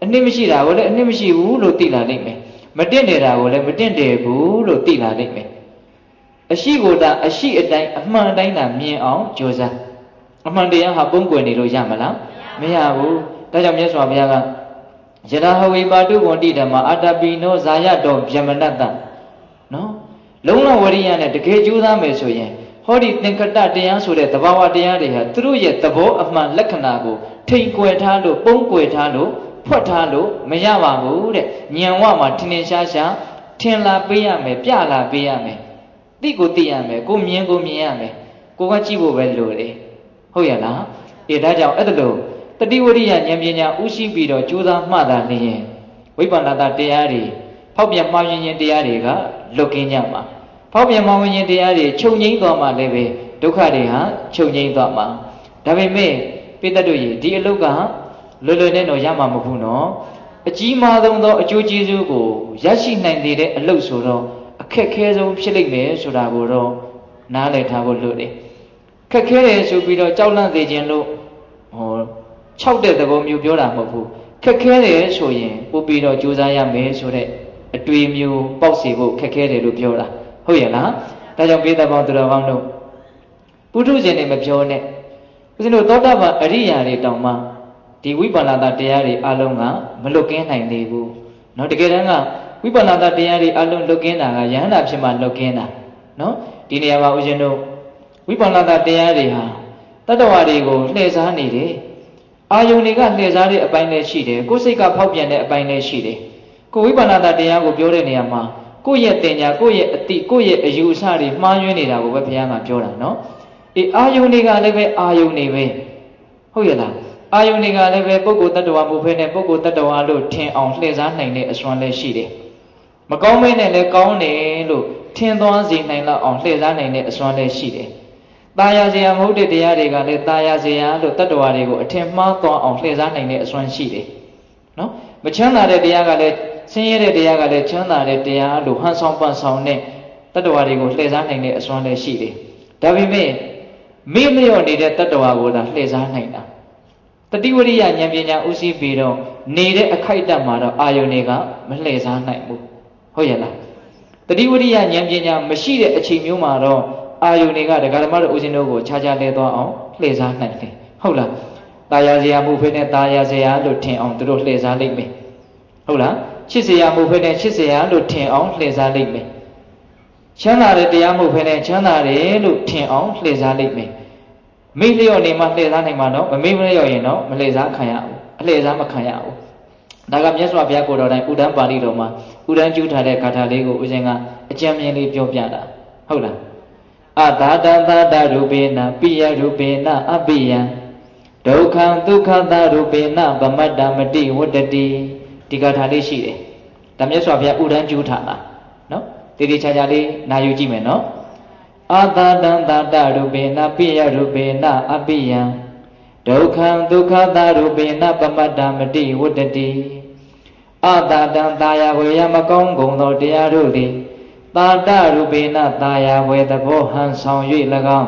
အနှစ်မရှိတာကိုလည်းအနှစ်မရှိဘူးလို့သိလာလိမ့်မယ်မတင့်တယ်တာကိုလည်းမတင့်တယ်ဘူးလို့သိလာလိမ့်မယ်အရှိကိုသာအရှိအတိုင်းအမှန်တိုင်းသာမြင်အောင်ကြိုးစားအမှန်တရားဟာပုံကွယ်နေလို့ရမလားမရဘူးဒါကြောင့်မြတ်စွာဘုရားကယရဟဝိပါတုဝန္တိဓမ္မအာတပိနောဇာယတောဗျမနတ္တနော်လုံးဝဝရိယနဲ့တကယ်ကြိုးစားမယ်ဆိုရင်ဟောဒီသင်္ကတတရားဆိုတဲ့သဘာဝတရားတွေဟာသူတို့ရဲ့သဘောအမှန်လက္ခဏာကိုထိန်ကွယ်ထားလို့ပုံကွယ်ထားလို့ဖွက်ထားလို့မရပါဘူးတဲ့ဉာဏ်ဝမှာထင်ထင်ရှားရှားထင်လာပေးရမယ်ပြလာပေးရမယ်သိကိုသိရမယ်ကိုမြင်ရမယ်ကိုကကြည့်ဖို့ပဲလိုတယ်ဟုတ်ရလားဒါကြောင့်အဲ့ဒါလို့တတိဝရိယဉာဏ်ပညာဥရှိပြီးတော့ကြိုးစားမှသာလျင်ဝိပဿနာတရားတွေဖောက်ပြန်မှားယွင်းခြင်းတရားတွေကလွတ်ကင်းကြမှာဖောက်ပြန်မှားယွင်းခြင်းတရားတွေချုပ်ငြိမ်းသွားမှလည်းပဲဒုက္ခတွေဟာချုပ်ငြိမ်းသွားမှာဒါပေမဲ့ပိဿတို့ရေဒီအလုတ်ကလွယ်လွယ်နဲ့တော့ရမှာမဟုတ်ဘူးနော်အကြီးမားဆုံးသောအကျိုးကျေးဇူးကိုရရှိနိုင်သေးတဲ့အလုတ်ဆိုတော့အခက်ခဲဆုံးဖြစ်လိမ့်မယ်ဆိုတာကိုတော့နားလည်ထားဖို့လိုတယ်ခက်ခဲတယ်ဆိုပြီးတော့ကြောက်လန့်စေခြင်းလို့ခြောက်တဲ့သဘောမျိုးပြောတာမဟုတ်ဘူးခက်ခဲတယ်ဆိုရင်ပို့ပြီးတော့ကြိုးစားရမယ်ဆိုတဲ့အတွေ့အမျိုးပေါက်စေဖို့ခက်ခဲတယ်လို့ပြောတာဟုတ်ရဲ့လားဒါကြောင့်ပိဿပေါင်းသူတော်ကောင်းတို့ပုထုဇဉ်တွေမပြောနဲ့ဦးဇင်းတို့သောတာပန်အရိယာတွေတောင်မှဒီဝိပဿနာတရားတွေအလုံးကမလွတ်ကင်းနိုင်သေးဘူးเนาะတကယ်တမ်းကဝိပဿနာတရားတွေအလုံးလွတ်ကင်းတာကယဟန္တာဖြစ်မှလွတ်ကင်းတာเนาะဒီနေရာမှာဦးဇင်းတို့ဝိပဿနာတရားတွေဟာတတ္တဝါတွေကိုလှည့်စားနေတယ်အာယုန်တွေကလှည့်စားတဲ့အပိုင်းလည်းရှိတယ်ကိုယ်စိတ်ကဖောက်ပြန်တဲ့အပိုင်းလည်းရှိတယ်ကိုဝိပဿနာတရားကိုပြောတဲ့နေရာမှာကိုယ့်ရဲ့တင်ညာကိုယ့်ရဲ့အတိကိုယ့်ရဲ့အယူအဆတွေမှားယွင်းနေတာကိုပဲဘုရားကပြောတာเนาะအာယုန်တွေကလည်းပဲအာယုန်တွေပဲဟုတ်ရဲ့လားအာယုန်တွေကလည်းပဲပုဂ္ဂိုလ်တ attva မဟုတ်ဘဲနဲ့ပုဂ္ဂိုလ်တ attva လို့ထင်အောင်လှည့်စားနိုင်တဲ့အစွမ်းလည်းရှိတယ်မကောင်းမဲနဲ့လည်းကောင်းတယ်လို့ထင်သွားစေနိုင်လောက်အောင်လှည့်စားနိုင်တဲ့အစွမ်းလည်းရှိတယ်ตาယာစရာမဟုတ်တဲ့တရားတွေကလည်းตาယာစရာလို့တ attva တွေကိုအထင်မှားသွားအောင်လှည့်စားနိုင်တဲ့အစွမ်းရှိတယ်နော်မချမ်းသာတဲ့တရားကလည်းဆင်းရဲတဲ့တရားကလည်းချမ်းသာတဲ့တရားလို့ဟန်ဆောင်ပန်ဆောင်တဲ့တ attva တွေကိုလှည့်စားနိုင်တဲ့အစွမ်းလည်းရှိတယ်ဒါပေမဲ့မေ့လျော့နေတဲ့တ attva ကိုသာလှည့်စားနိုင်တာတတိဝရိယဉာဏ်ပညာဥသိပြီးတော့နေတဲ့အခိုက်အတန့်မှာတော့အာယုန်တွေကမလှည့်စားနိုင်ဘူးဟုတ်ရဲ့လားတတိဝရိယဉာဏ်ပညာမရှိတဲ့အချိန်မျိုးမှာတော့အာယုန်တွေကဒကာဓမ္မတို့ဦးဇင်းတို့ကိုခြားခြားလဲသွားအောင်လှည့်စားနိုင်တယ်ဟုတ်လားตาယာစရာမှုဖိနဲ့ตาယာစရာလို့ထင်အောင်သူတို့လှည့်စားလိမ့်မယ်ဟုတ်လားချစ်စရာမှုဖိနဲ့ချစ်စရာလို့ထင်အောင်လှည့်စားလိမ့်မယ်ချမ်းသာတဲ့တရားမှုဖိနဲ့ချမ်းသာတယ်လို့ထင်အောင်လှည့်စားလိမ့်မယ်မိလျော့နေမှလှည့်စားနိုင်မှာတော့မမေ့မလျော့ရင်တော့မလှည့်စားခံရဘူးအလှည့်စားမခံရဘူးဒါကမြတ်စွာဘုရားကိုယ်တော်တိုင်ဥဒ္ဒပါဠိတော်မှာဥဒ္ဒကျူးထားတဲ့ဂါထာလေးကိုဦးဇင်းကအကြံဉာဏ်လေးပြောပြတာဟုတ်လားအသာတသာတရူပေနပိယရူပေနအပိယံဒုက္ခံဒုက္ခသရူပေနဗမတ္တမတိဝတ္တတိဒီဂါထာလေးရှိတယ်ဒါမြတ်စွာဘုရားဥဒ္ဒကျူးထားတာနော်တေတေချာချာလေးနာယူကြည့်မယ်နော်အာသာတံသာတရူပေနပိယရူပေနအပိယံဒုက္ခံဒုက္ခသရူပေနပမတ္တမတိဝတ္တတိအာသာတံသာယာဝေယမကောင်းကုန်သောတရားတို့သည်သာတရူပေနသာယာဝေသဘောဟန်ဆောင်၍၎င်း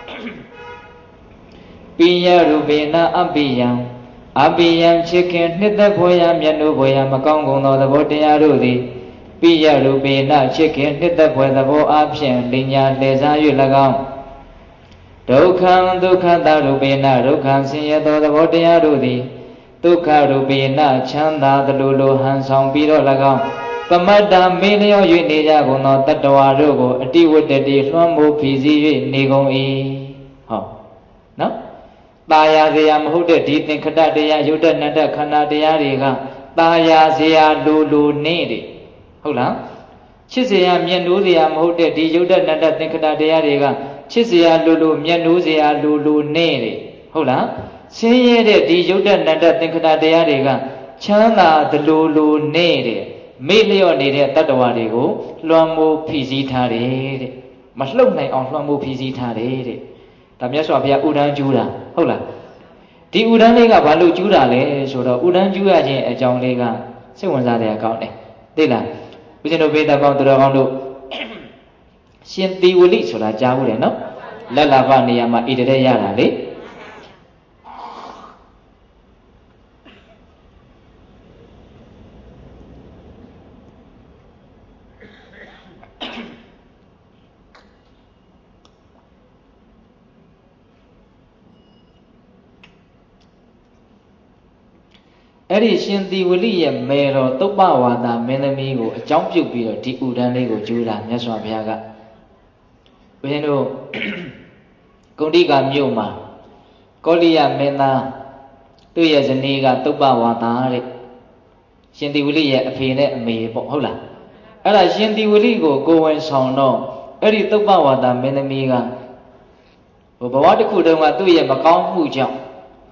ပိယရူပေနအပိယံအပိယံချစ်ခင်နှစ်သက်ဖွယ်ရာမျက်နှာဖွယ်ရာမကောင်းကုန်သောသဘောတရားတို့သည်ပိယရူပေနချစ်ခင်နှစ်သက်ဖွယ်သဘောအဖြင့်လင်ညာလှည့်စား၍၎င်းဒုက္ခံဒုက္ခသရူပေနဒုက္ခံဆင်းရဲသောသဘောတရားတို့သည်ဒုက္ခရူပေနချမ်းသာသလိုလိုဟန်ဆောင်ပြီးတော့၎င်းပမတ္တမေလျော့၍နေကြကုန်သောတတ္တဝါတို့ကိုအတိဝတ္တတိလွှမ်းမိုးဖြည့်ဆည်း၍နေကုန်၏ဟောနော်ตาယာစရာမဟုတ်တဲ့ဒီသင်္ခတတရားယုတ်တနတ္တခန္ဓာတရားတွေကตาယာစရာလိုလိုနေတဲ့ဟုတ်လားချစ်စရာမျက်နှိုးစရာမဟုတ်တဲ့ဒီယုတ်တနတ္တသင်္ခတတရားတွေကချစ်စရာလိုလိုမျက်နှိုးစရာလိုလိုနေတဲ့ဟုတ်လားဆင်းရဲတဲ့ဒီယုတ်တနတ္တသင်္ခတတရားတွေကချမ်းသာသလိုလိုနေတဲ့မေ့လျော့နေတဲ့တတ္တဝါတွေကိုလွှမ်းမိုးဖိစီးထားတယ်တဲ့မလှုပ်နိုင်အောင်လွှမ်းမိုးဖိစီးထားတယ်တဲ့ဒါမြတ်စွာဘုရားဥဒ္ဒကျူးတာဟုတ်လားဒီဥဒ္ဒလေးကဘာလို့ကျူးတာလဲဆိုတော့ဥဒ္ဒကျူးရခြင်းအကြောင်းလေးကစိတ်ဝင်စားတဲ့အကောင်းတယ်သိလားဦးဇင်းတို့ဘေးတပေါင်းသူတော်ကောင်းတို့ရှင်သီဝလိဆိုတာကြားဘူးတယ်နော်လက်လာပနေရာမှာဣတရဲရတာလေအဲ့ဒီရှင်သီဝလိရဲ့မေတော်သုပ္ပဝါဒမင်းသမီးကိုအကြောင်းပြုပြီးတော့ဒီဥဒန်းလေးကိုကျူးတာမြတ်စွာဘုရားကဘုရင်တို့ကုန္တိကာမြို့မှာကောလိယမင်းသားသူ့ရဲ့ဇနီးကသုပ္ပဝါဒတဲ့ရှင်သီဝလိရဲ့အဖေနဲ့အမေပေါ့ဟုတ်လားအဲ့ဒါရှင်သီဝလိကိုကိုဝင်ဆောင်တော့အဲ့ဒီသုပ္ပဝါဒမင်းသမီးကဘဝတစ်ခုတုန်းကသူ့ရဲ့မကောင်းမှုကြောင့်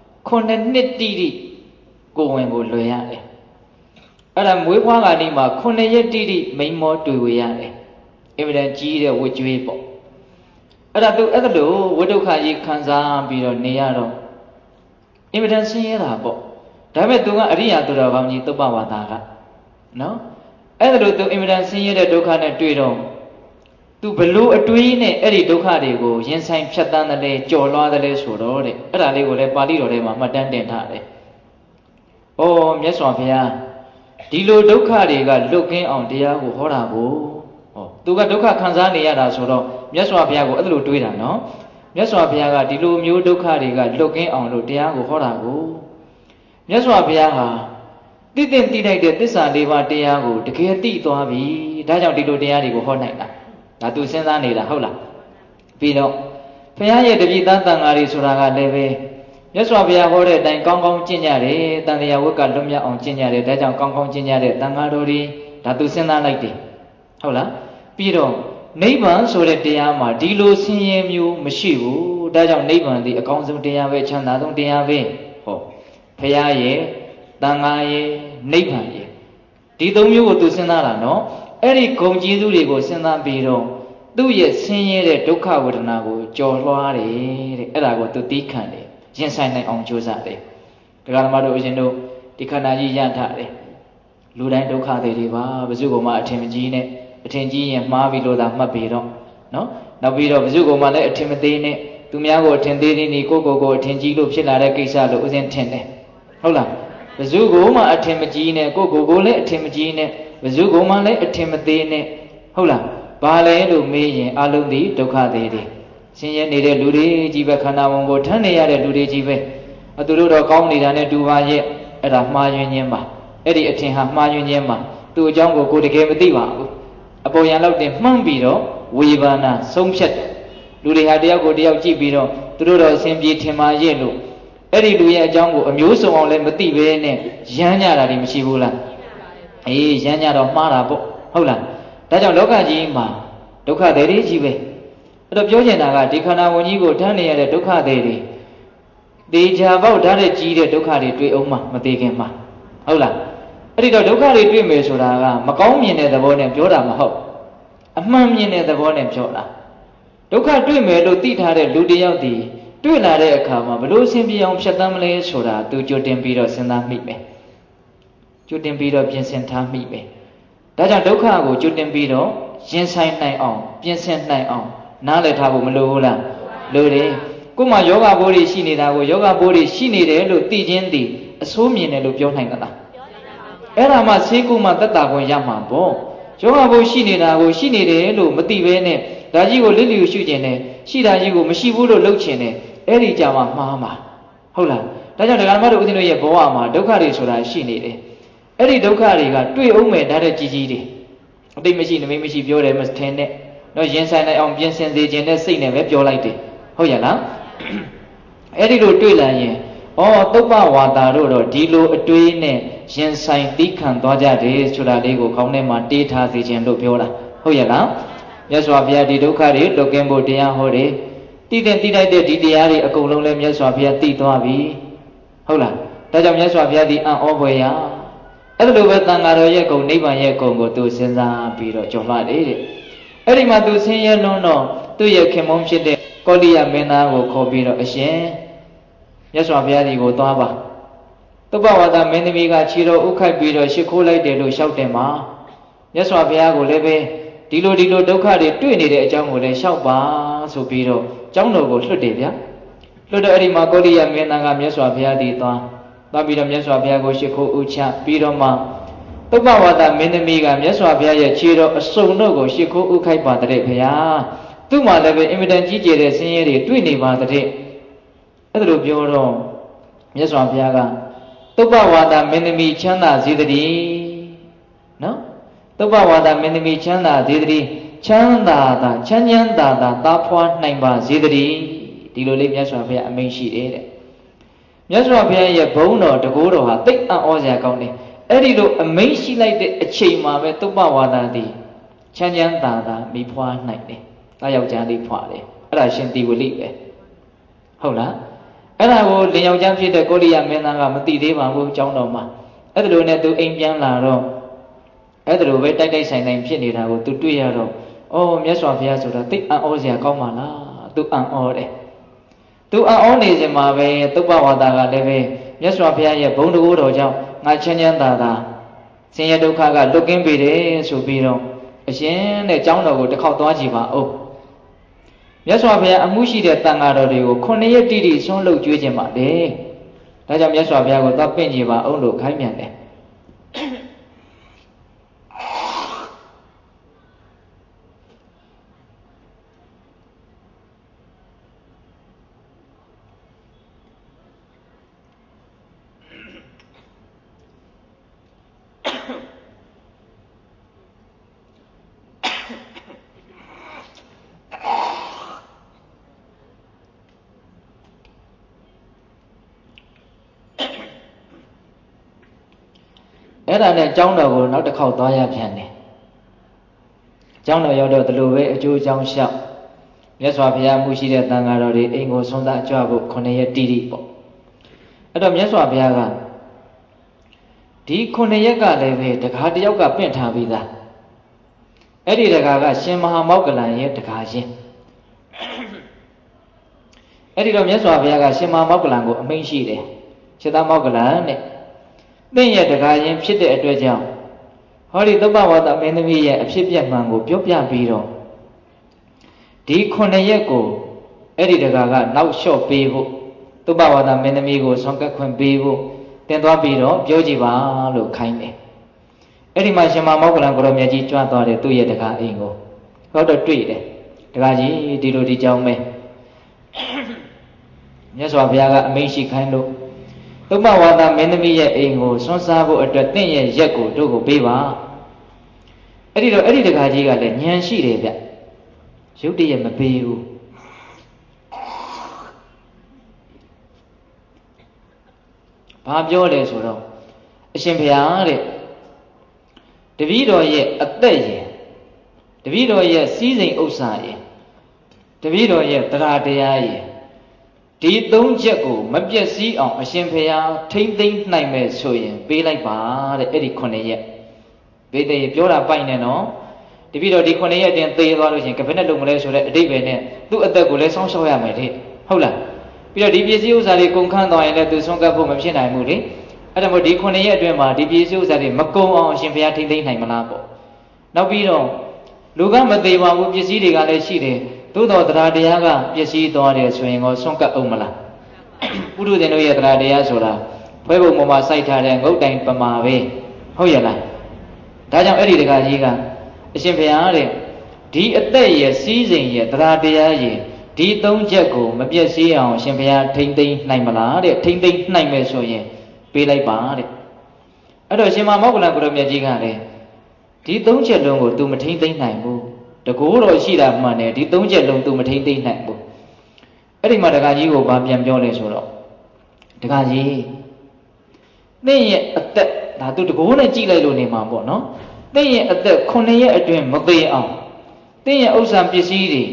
9 နှစ်တိတိကိုဝင်ကိုလွယ်ရတယ်အဲ့ဒါမွေးဖွားကနေမှ9 ရက်တိတိမိန်မောတွေ့ဝေရတယ်အင်မတန်ကြီးတဲ့ဝတ်ကြွေးပေါ့အဲ့ဒါသူအဲ့လိုဝိဒုက္ခကြီးခံစားပြီးတော့နေရတော့အင်မတန်ဆင်းရဲတာပေါ့ဒါပေမဲ့သူကအရိယာသူတော်ကောင်းကြီးသုပ္ပဝါဒကနော်အဲ့လိုသူအင်မတန်ဆင်းရဲတဲ့ဒုက္ခနဲ့တွေ့တော့သူဘလို့အတွေးနဲ့အဲ့ဒီဒုက္ခတွေကိုရင်ဆိုင်ဖြတ်တန်းတယ်လေကြော်လွှားတယ်လေဆိုတော့တဲ့အဲ့ဒါလေးကိုလည်းပါဠိတော်ထဲမှာမှတ်တမ်းတင်ထားတယ်။ဩမြတ်စွာဘုရားဒီလိုဒုက္ခတွေကလွတ်ကင်းအောင်တရားကိုဟောတာကိုဟောသူကဒုက္ခခံစားနေရတာဆိုတော့မြတ်စွာဘုရားကိုအဲ့လိုတွေးတာနော်။မြတ်စွာဘုရားကဒီလိုမျိုးဒုက္ခတွေကလွတ်ကင်းအောင်လို့တရားကိုဟောတာကိုမြတ်စွာဘုရားဟာသိတဲ့သိလိုက်တဲ့သစ္စာ 4 ပါးတရားကိုတကယ်သိသွားပြီ။ဒါကြောင့်ဒီလိုတရားတွေကိုဟောနိုင်တာ။ဒါသူစဉ်းစားနေတာဟုတ်လားပြီးတော့ဘုရားရဲ့တပည့်သားတန်ဃာတွေဆိုတာကလည်းပဲမြတ်စွာဘုရားဟောတဲ့အတိုင်းကောင်းကောင်းကျင့်ကြတယ်တန်တရားဝတ်ကလွတ်မြောက်အောင်ကျင့်ကြတယ်ဒါကြောင့်ကောင်းကောင်းကျင့်ကြတဲ့တန်ဃာတော်တွေဒါသူစဉ်းစားလိုက်တယ်ဟုတ်လားပြီးတော့နိဗ္ဗာန်ဆိုတဲ့တရားမှာဒီလိုဆင်းရဲမျိုးမရှိဘူးဒါကြောင့်နိဗ္ဗာန်ဒီအကောင်းဆုံးတရားပဲချမ်းသာဆုံးတရားပဲဟောဘုရားရဲ့တန်ဃာရဲ့နိဗ္ဗာန်ရဲ့ဒီ 3 မျိုးကိုသူစဉ်းစားတာနော်အဲ့ဒီဂုဏ်ကျေးဇူးတွေကိုစဉ်းစားပြီးတော့သူ့ရဲ့ဆင်းရဲတဲ့ဒုက္ခဝေဒနာကိုကြော်လွှားတယ်တဲ့အဲ့ဒါကိုသူသိခံတယ်ရင်ဆိုင်နိုင်အောင်ကြိုးစားတယ်ဒကာဓမ္မတို့အရှင်တို့ဒီခန္ဓာကြီးရထားတယ်လူတိုင်းဒုက္ခတွေပါဘယ်သူကမှအထင်မကြီးနဲ့အထင်ကြီးရင်မှားပြီလို့သာမှတ်ပြီးတော့နော်နောက်ပြီးတော့ဘယ်သူကမှလည်းအထင်မသေးနဲ့သူများကိုအထင်သေးသေးနေကိုအထင်ကြီးလို့ဖြစ်လာတဲ့ကိစ္စလို့ဥစဉ်ထင်တယ်ဟုတ်လားဘယ်သူကမှအထင်မကြီးနဲ့ကိုလည်းအထင်မကြီးနဲ့ဘယ်သူကမှလည်းအထင်မသေးနဲ့ဟုတ်လားဘာလဲလို့မေးရင်အလုံးဒီဒုက္ခတွေဆင်းရဲနေတဲ့လူတွေကြီးပဲခန္ဓာဝင်ကိုထမ်းနေရတဲ့လူတွေကြီးပဲသူတို့တော့ကောင်းနေတာနဲ့တူပါရဲ့အဲ့ဒါမှားယွင်းခြင်းပါအဲ့ဒီအထင်ဟာမှားယွင်းခြင်းပါသူ့အကြောင်းကိုတကယ်မသိပါဘူးအပေါ်ယံလောက်တင်မှန်းပြီးတော့ဝေဘာနာဆုံးဖြတ်တယ်လူတွေဟာတယောက်ကိုတယောက်ကြည့်ပြီးတော့သူတို့တော့အစဉ်ပြေထင်ပါရဲ့လို့အဲ့ဒီလူရဲ့အကြောင်းကိုအမျိုးစုံအောင်လည်းမသိဘဲနဲ့ရမ်းကြတာတွေမရှိဘူးလားအေးရမ်းကြတော့မှားတာပေါ့ဟုတ်လားဒါကြောင့်လောကကြီးမှာဒုက္ခတွေကြီးပဲအဲ့တော့ပြောချင်တာကဒီခန္ဓာဝင်ကြီးကိုထမ်းနေရတဲ့ဒုက္ခတွေတေချာပေါက်ထားတဲ့ကြီးတဲ့ဒုက္ခတွေတွေ့အောင်မှမသေးခင်မှာဟုတ်လားအဲ့ဒီတော့ဒုက္ခတွေတွေ့မယ်ဆိုတာကမကောင်းမြင်တဲ့သဘောနဲ့ပြောတာမဟုတ်အမှန်မြင်တဲ့သဘောနဲ့ပြောတာဒုက္ခတွေ့မယ်လို့သိထားတဲ့လူတစ်ယောက်ဒီတွေ့လာတဲ့အခါမှာဘလို့ဆင်းပြေအောင်ဖြတ်သန်းမလဲဆိုတာသူကြိုတင်ပြီးတော့စဉ်းစားမိမယ်ကြိုတင်ပြီးတော့ပြင်ဆင်ထားမိမယ်ဒါကြောင့်ဒုက္ခကိုကြိုတင်ပြီးတော့ရင်ဆိုင်နိုင်အောင်ပြင်ဆင်နိုင်အောင်နားလည်ထားဖို့မလိုဘူးလားလိုတယ်ကိုယ်မှာယောဂဘိုးတွေရှိနေတာကိုယောဂဘိုးတွေရှိနေတယ်လို့သိချင်းသည်အဆိုးမြင်တယ်လို့ပြောနိုင်သလားအဲ့ဒါမှဆေးကုမှသက်တာခွင့်ရမှာပေါ့ယောဂဘိုးရှိနေတာကိုရှိနေတယ်လို့မသိဘဲနဲ့ဒါကြီးကိုလစ်လျူရှုကျင်တယ်ရှိတာကြီးကိုမရှိဘူးလို့လှုပ်ချင်တယ်အဲ့ဒီကြမှာမှားမှာဟုတ်လားဒါကြောင့်ဒကာမတို့ဦးဇင်းတို့ရဲ့ဘဝမှာဒုက္ခတွေဆိုတာရှိနေတယ်အဲ့ဒီဒုက္ခတွေကတွေ့အောင်မဲ့ဓာတ်တဲ့ကြီးကြီးတွေအတိတ်မရှိနမိတ်မရှိပြောတယ်မထင်နဲ့တော့ရင်ဆိုင်နိုင်အောင်ပြင်ဆင်စေခြင်းနဲ့စိတ်နဲ့ပဲပြောလိုက်တယ်ဟုတ်ရလားအဲ့ဒီလိုတွေ့လာရင်သုပ္ပဝါဒတို့တော့ဒီလိုအတွေးနဲ့ရင်ဆိုင်သိခံသွားကြတယ်ဆိုတာလေးကိုခေါင်းထဲမှာတေးထားစေခြင်းလို့ပြောတာဟုတ်ရလားမြတ်စွာဘုရားဒီဒုက္ခတွေလွတ်ကင်းဖို့တရားဟောတယ်သိတဲ့သိလိုက်တဲ့ဒီတရားတွေအကုန်လုံးလည်းမြတ်စွာဘုရားသိသွားပြီဟုတ်လားဒါကြောင့်မြတ်စွာဘုရားဒီအံ့ဩဖွယ်ရာအဲ့လိုပဲသံဃာတော်ရဲ့ဂုဏ်နိဗ္ဗာန်ရဲ့ဂုဏ်ကိုသူစဉ်းစားပြီးတော့ကြော်လှတယ်တဲ့အဲ့ဒီမှာသူဆင်းရဲလွန်းတော့သူ့ရဲ့ခင်မုန်းဖြစ်တဲ့ကောလိယမင်းသားကိုခေါ်ပြီးတော့အရှင်မြတ်စွာဘုရားဒီကိုသွားပါသုပ္ပဝါဒမင်းသမီးကခြေတော်ဥခိုက်ပြီးတော့ရှ िख ိုးလိုက်တယ်လို့လျှောက်တယ်မှာမြတ်စွာဘုရားကိုလည်းပဲဒီလိုဒုက္ခတွေတွေ့နေတဲ့အကြောင်းကိုလည်းလျှောက်ပါဆိုပြီးတော့ကျောင်းတော်ကိုလွှတ်တယ်ဗျာလွှတ်တော့အဲ့ဒီမှာကောလိယမင်းသားကမြတ်စွာဘုရားဒီသွားပြီးတော့မြတ်စွာဘုရားကိုရှ िख ိုးဥချပြီးတော့မှသုပ္ပဝါဒမင်းသမီးကမြတ်စွာဘုရားရဲ့ခြေတော်အစုံတို့ကိုရှ िख ိုးဥခိုက်ပါတဲ့ဘုရားသူ့မှာလည်းပဲအင်မတန်ကြီးကျယ်တဲ့ဆင်းရဲတွေတွေ့နေပါတဲ့အဲ့ဒါလိုပြောတော့မြတ်စွာဘုရားကသုဘဝါဒမင်းသမီးချမ်းသာစေတည်းနော်သုဘဝါဒမင်းသမီးချမ်းသာစေတည်းချမ်းသာသာချမ်းချမ်းသာသာသားဖွားနိုင်ပါစေတည်းဒီလိုလေးမြတ်စွာဘုရားအမိန့်ရှိတယ်တဲ့မြတ်စွာဘုရားရဲ့ဘုန်းတော်တကူတော်ဟာသိအံ့ဩစရာကောင်းတယ်အဲ့ဒီလိုအမိန့်ရှိလိုက်တဲ့အချိန်မှာပဲသုဘဝါဒသည်ချမ်းချမ်းသာသာမိဖွားနိုင်တယ်သားယောက်ျားလေးဖွားတယ်အဲ့ဒါရှင်တိဝလိပဲဟုတ်လားအဲ့ဒါကိုလင်ယောက်ျားဖြစ်တဲ့ကိုလိယမင်းသားကမသိသေးပါဘူးအကြောင်းတော်မှာအဲ့ဒါလိုနဲ့သူအိမ်ပြန်လာတော့အဲ့ဒါလိုပဲတိုက်တိုက်ဆိုင်ဆိုင်ဖြစ်နေတာကိုသူတွေ့ရတော့အော်မြတ်စွာဘုရားဆိုတာသိအံ့ဩစရာကောင်းပါလားသူအံ့ဩတယ်သူအံ့ဩနေစဉ်မှာပဲသုဘဝါဒကလည်းပဲမြတ်စွာဘုရားရဲ့ဘုန်းတော်တော်ကြောင့်ငါချမ်းချမ်းသာသာဆင်းရဲဒုက္ခကလွတ်ကင်းပေတယ်ဆိုပြီးတော့အရှင်တဲ့ကျောင်းတော်ကိုတစ်ခေါက်သွားကြည့်ပါဦးမြတ်စွာဘုရားအမှုရှိတဲ့တန်ဃာတော်တွေကို9ရက်တိတိဆွမ်းလုပ်ကြွေးခြင်းပါလေဒါကြောင့်မြတ်စွာဘုရားကိုသွားပင့်ကြည့်ပါဦးလို့ခိုင်းပြန်တယ်အဲ့ဒါနဲ့ကျောင်းတော်ကိုနောက်တစ်ခေါက်သွားရပြန်တယ်ကျောင်းတော်ရောက်တော့ဒီလိုပဲအကျိုးအကြောင်းလျှောက်မြတ်စွာဘုရားမှုရှိတဲ့သံဃာတော်တွေအိမ်ကိုဆွမ်းသားကြွဖို့9ရက်တိတိပေါ့အဲ့တော့မြတ်စွာဘုရားကဒီ9ရက်ကလည်းပဲတကားတယောက်ကပင့်ထားပြီးသားအဲ့ဒီတကားကရှင်မဟာမောက္ကလန်ရဲ့တကားရှင်အဲ့ဒီတော့မြတ်စွာဘုရားကရှင်မဟာမောက္ကလန်ကိုအမိန့်ရှိတယ်ရှင်သာမောက္ကလန်တဲ့သင်ရဲ့တကားရင်ဖြစ်တဲ့အတွက်ကြောင့်ဟောဒီသုဘဝါဒမင်းသမီးရဲ့အဖြစ်ပြက်မှန်ကိုပြောပြပြီးတော့ဒီ9ရက်ကိုအဲ့ဒီတကားကနောက်လျှော့ပေးဖို့သုဘဝါဒမင်းသမီးကိုဆွမ်းကပ်ခွင့်ပေးဖို့တင်သွားပြီးတော့ပြောကြည့်ပါလို့ခိုင်းတယ်အဲ့ဒီမှာရှင်မမောက္ကလန်ကိုရောမြတ်ကြီးကြွသွားတယ်သူ့ရဲ့တကားအိမ်ကိုဟောတော့တွေ့တယ်တကားကြီးဒီလိုဒီကြောင်းပဲမြတ်စွာဘုရားကအမိန့်ရှိခိုင်းလို့သုဘဝါဒမင်းသမီးရဲ့အိမ်ကိုဆွမ်းစားဖို့အတွက်တင့်ရဲ့ရက်ကိုတို့ကိုပေးပါအဲ့ဒီတော့အဲ့ဒီတကားကြီးကလည်းဉာဏ်ရှိတယ်ဗျရုပ်တရက်မပေးဘူးဘာပြောလဲဆိုတော့အရှင်ဘုရားတဲ့တပည့်တော်ရဲ့အသက်ရယ်တပည့်တော်ရဲ့စည်းစိမ်ဥစ္စာရယ်တပည့်တော်ရဲ့တရားတရားရယ်ဒီ3ချက်ကိုမပြည့်စည်အောင်အရှင်ဘုရားထိမ့်သိမ့်နိုင်မယ်ဆိုရင်ပေးလိုက်ပါတဲ့အဲ့ဒီ9ရက်ဘေးတည်းပြောတာပိုက်နေနော်တပည့်တော်ဒီ9ရက်တင်သေသွားလို့ရှင်ကဘယ်နဲ့လုပ်မလဲဆိုတဲ့အတိတ်ပဲနဲ့သူ့အသက်ကိုလည်းစောင့်ရှောက်ရမယ်တဲ့ဟုတ်လားပြီးတော့ဒီပစ္စည်းဥစ္စာတွေကုန်ခန်းသွားရင်လည်းသူဆုံးကပ်ဖို့မဖြစ်နိုင်ဘူးလေအဲ့ဒါမို့ဒီ9ရက်အတွင်းမှာဒီပစ္စည်းဥစ္စာတွေမကုန်အောင်အရှင်ဘုရားထိမ့်သိမ့်နိုင်မလားပေါ့နောက်ပြီးတော့လူကမသေးပါဘူးပစ္စည်းတွေကလည်းရှိတယ်သို့တော်တရားတရားကပစ္စည်းသွားတယ်ဆိုရင်ကိုဆုံးကပ်အောင်မလားပုထုဇဉ်တို့ရဲ့တရားတရားဆိုတာဖွဲပုံပေါ်မှာစိုက်ထားတဲ့ငုတ်တိုင်ပမာပဲဟုတ်ရဲ့လားဒါကြောင့်အဲ့ဒီတကားကြီးကအရှင်ဘုရားတဲ့ဒီအသက်ရဲ့စီးစိမ်ရဲ့တရားတရားရဲ့ဒီ3ချက်ကိုမပြည့်စည်အောင်ရှင်ဘုရားထိမ့်သိမ့်နိုင်မလားတဲ့ထိမ့်သိမ့်နိုင်မယ်ဆိုရင်ပေးလိုက်ပါတဲ့အဲ့တော့ရှင်မမောက္ကလန်ကိုရမြတ်ကြီးကလည်းဒီ3ချက်လုံးကို तू မထိမ့်သိမ့်နိုင်ဘူးတကိုးတော်ရှိတာမှန်တယ်ဒီ3ချက်လုံး तू မထိမ့်သိမ့်နိုင်ဘူးအဲ့ဒီမှာတကားကြီးကိုဗာပြန်ပြောလဲဆိုတော့တကားကြီးသင်ရဲ့အသက်ဒါ तू တကိုးနဲ့ကြည့်လိုက်လို့နေမှာပေါ့နော်သင်ရဲ့အသက်9ရက်အတွင်းမသေးအောင်သင်ရဲ့ဥစ္စာပစ္စည်းတွေ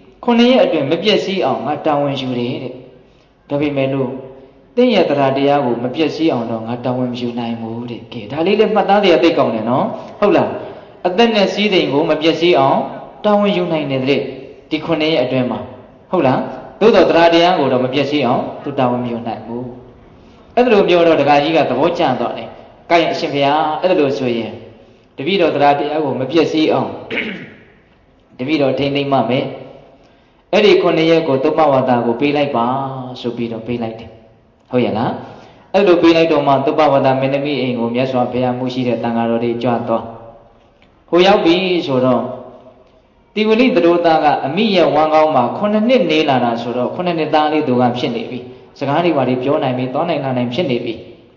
9ရက်အတွင်းမပြည့်စည်အောင်ငါတာဝန်ယူတယ်တဲ့ဒါပေမဲ့လို့သင်ရဲ့တရားတရားကိုမပြည့်စည်အောင်တော့ငါတာဝန်မယူနိုင်ဘူးတဲ့ကဲဒါလေးလည်းမှတ်သားရသိကောင်းတယ်နော်ဟုတ်လားအသက်နဲ့စည်းစိမ်ကိုမပြည့်စည်အောင်တာဝန်ယူနိုင်တယ်တဲ့ဒီ9ရက်အတွင်းမှာဟုတ်လားသို့တော့တရားတရားကိုတော့မပြည့်စည်အောင်သူတာဝန်မယူနိုင်ဘူးအဲ့ဒါလိုပြောတော့ဒကာကြီးကသဘောကျသွားတယ်။ကိုင်အရှင်ဘုရားအဲ့ဒါလိုဆိုရင်တပည့်တော်တရားတရားကိုမပြည့်စည်အောင်တပည့်တော်ထိမ့်သိမ့်မှမယ်အဲ့ဒီ9ရက်ကိုသုဘဝါဒကိုပေးလိုက်ပါဆိုပြီးတော့ပေးလိုက်တယ်ဟုတ်ရဲ့လားအဲ့လိုပေးလိုက်တော့မှသုဘဝါဒမင်းသမီးအိမ်ကိုမြတ်စွာဘုရားမှုရှိတဲ့တန်ဃာတော်တွေကြွသွားဟိုရောက်ပြီဆိုတော့တိဝလိသတို့သားကအမိရဲ့ဝမ်းကောင်းမှာ9နှစ်နေလာတာဆိုတော့9နှစ်သားလေးသူကဖြစ်နေပြီစကားတွေဘာတွေပြောနိုင်ပြီသွားနိုင်လာနိုင်ဖြစ်နေပြီ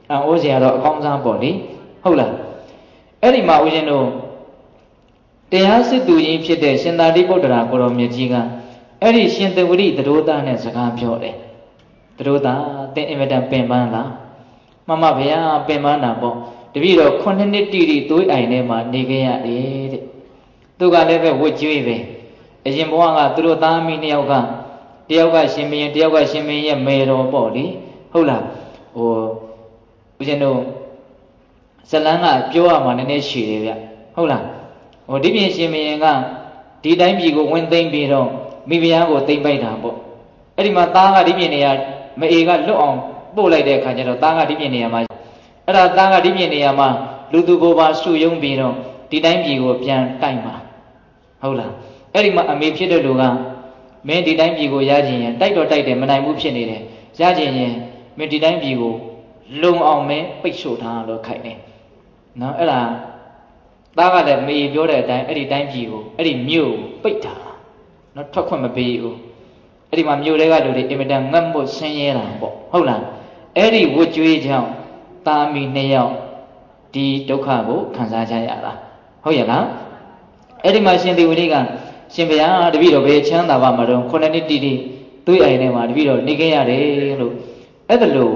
အိုးစရာတော့အကောင်းစားပေါ့လေဟုတ်လားအဲ့ဒီမှာဦးဇင်းတို့တရားစစ်သူကြီးဖြစ်တဲ့ရှင်သာရိပုတ္တရာကိုရောမြတ်ကြီးကအဲ့ဒီရှင်သဝရိသတို့သားနဲ့စကားပြောတယ်သတို့သားသင်အင်မတန်ပင်ပန်းလားမှန်ပါဗျာပင်ပန်းတာပေါ့တပည့်တော်9နှစ်တိတိသွေးအိုင်ထဲမှာနေခဲ့ရတယ်တဲ့သူကလည်းပဲဝတ်ကြွေးပဲအရင်ဘဝကသူတို့သားအမိနှစ်ယောက်ကတယောက်ကရှင်မင်းတယောက်ကရှင်မင်းရဲ့မေတော်ပေါ့လေဟုတ်လားဦးဇင်းတို့ဇလန်းကပြောရမှာနည်းနည်းရှည်တယ်ဗျဟုတ်လားဒီပြင်ရှင်မင်းကဒီတိုင်းပြည်ကိုဝင်သိမ့်ပြီးတော့မိဖုရားကိုသိမ့်ပိုက်တာပေါ့အဲ့ဒီမှာသားကဒီပြင်နေရာမအေကလွတ်အောင်ပို့လိုက်တဲ့အခါကျတော့သားကဒီပြင်နေရာမှာအဲ့ဒါသားကဒီပြင်နေရာမှာလူသူကိုပါစုယုံပြီးတော့ဒီတိုင်းပြည်ကိုပြန်တိုက်မှာဟုတ်လားအဲ့ဒီမှာအမေဖြစ်တဲ့လူကမင်းဒီတိုင်းပြည်ကိုရခြင်းရင်တိုက်တော့တိုက်တယ်မနိုင်ဘူးဖြစ်နေတယ်ရခြင်းရင်မင်းဒီတိုင်းပြည်ကိုလုံအောင်မင်းပိတ်ဆို့ထားလို့ခိုင်တယ်နော်အဲ့ဒါသားကလည်းမေပြောတဲ့အတိုင်းအဲ့ဒီတိုင်းပြည်ကိုအဲ့ဒီမြို့ကိုပိတ်ထားနော်ထွက်ခွင့်မပေးဘူးအဲ့ဒီမှာမြို့တွေကလူတွေအင်မတန်ငတ်မွတ်ဆင်းရဲတာပေါ့ဟုတ်လားအဲ့ဒီဝတ်ကြွေးကြောင့်သားမိနှစ်ယောက်ဒီဒုက္ခကိုခံစားကြရတာဟုတ်ရဲ့လားအဲ့ဒီမှာရှင်သေဝတိကရှင်ဘုရားတပည့်တော်ဘယ်ချမ်းသာပါမှာတော့9နှစ်တိတိသွေးအိုင်ထဲမှာတပည့်တော်နေခဲ့ရတယ်လို့အဲ့ဒါလို့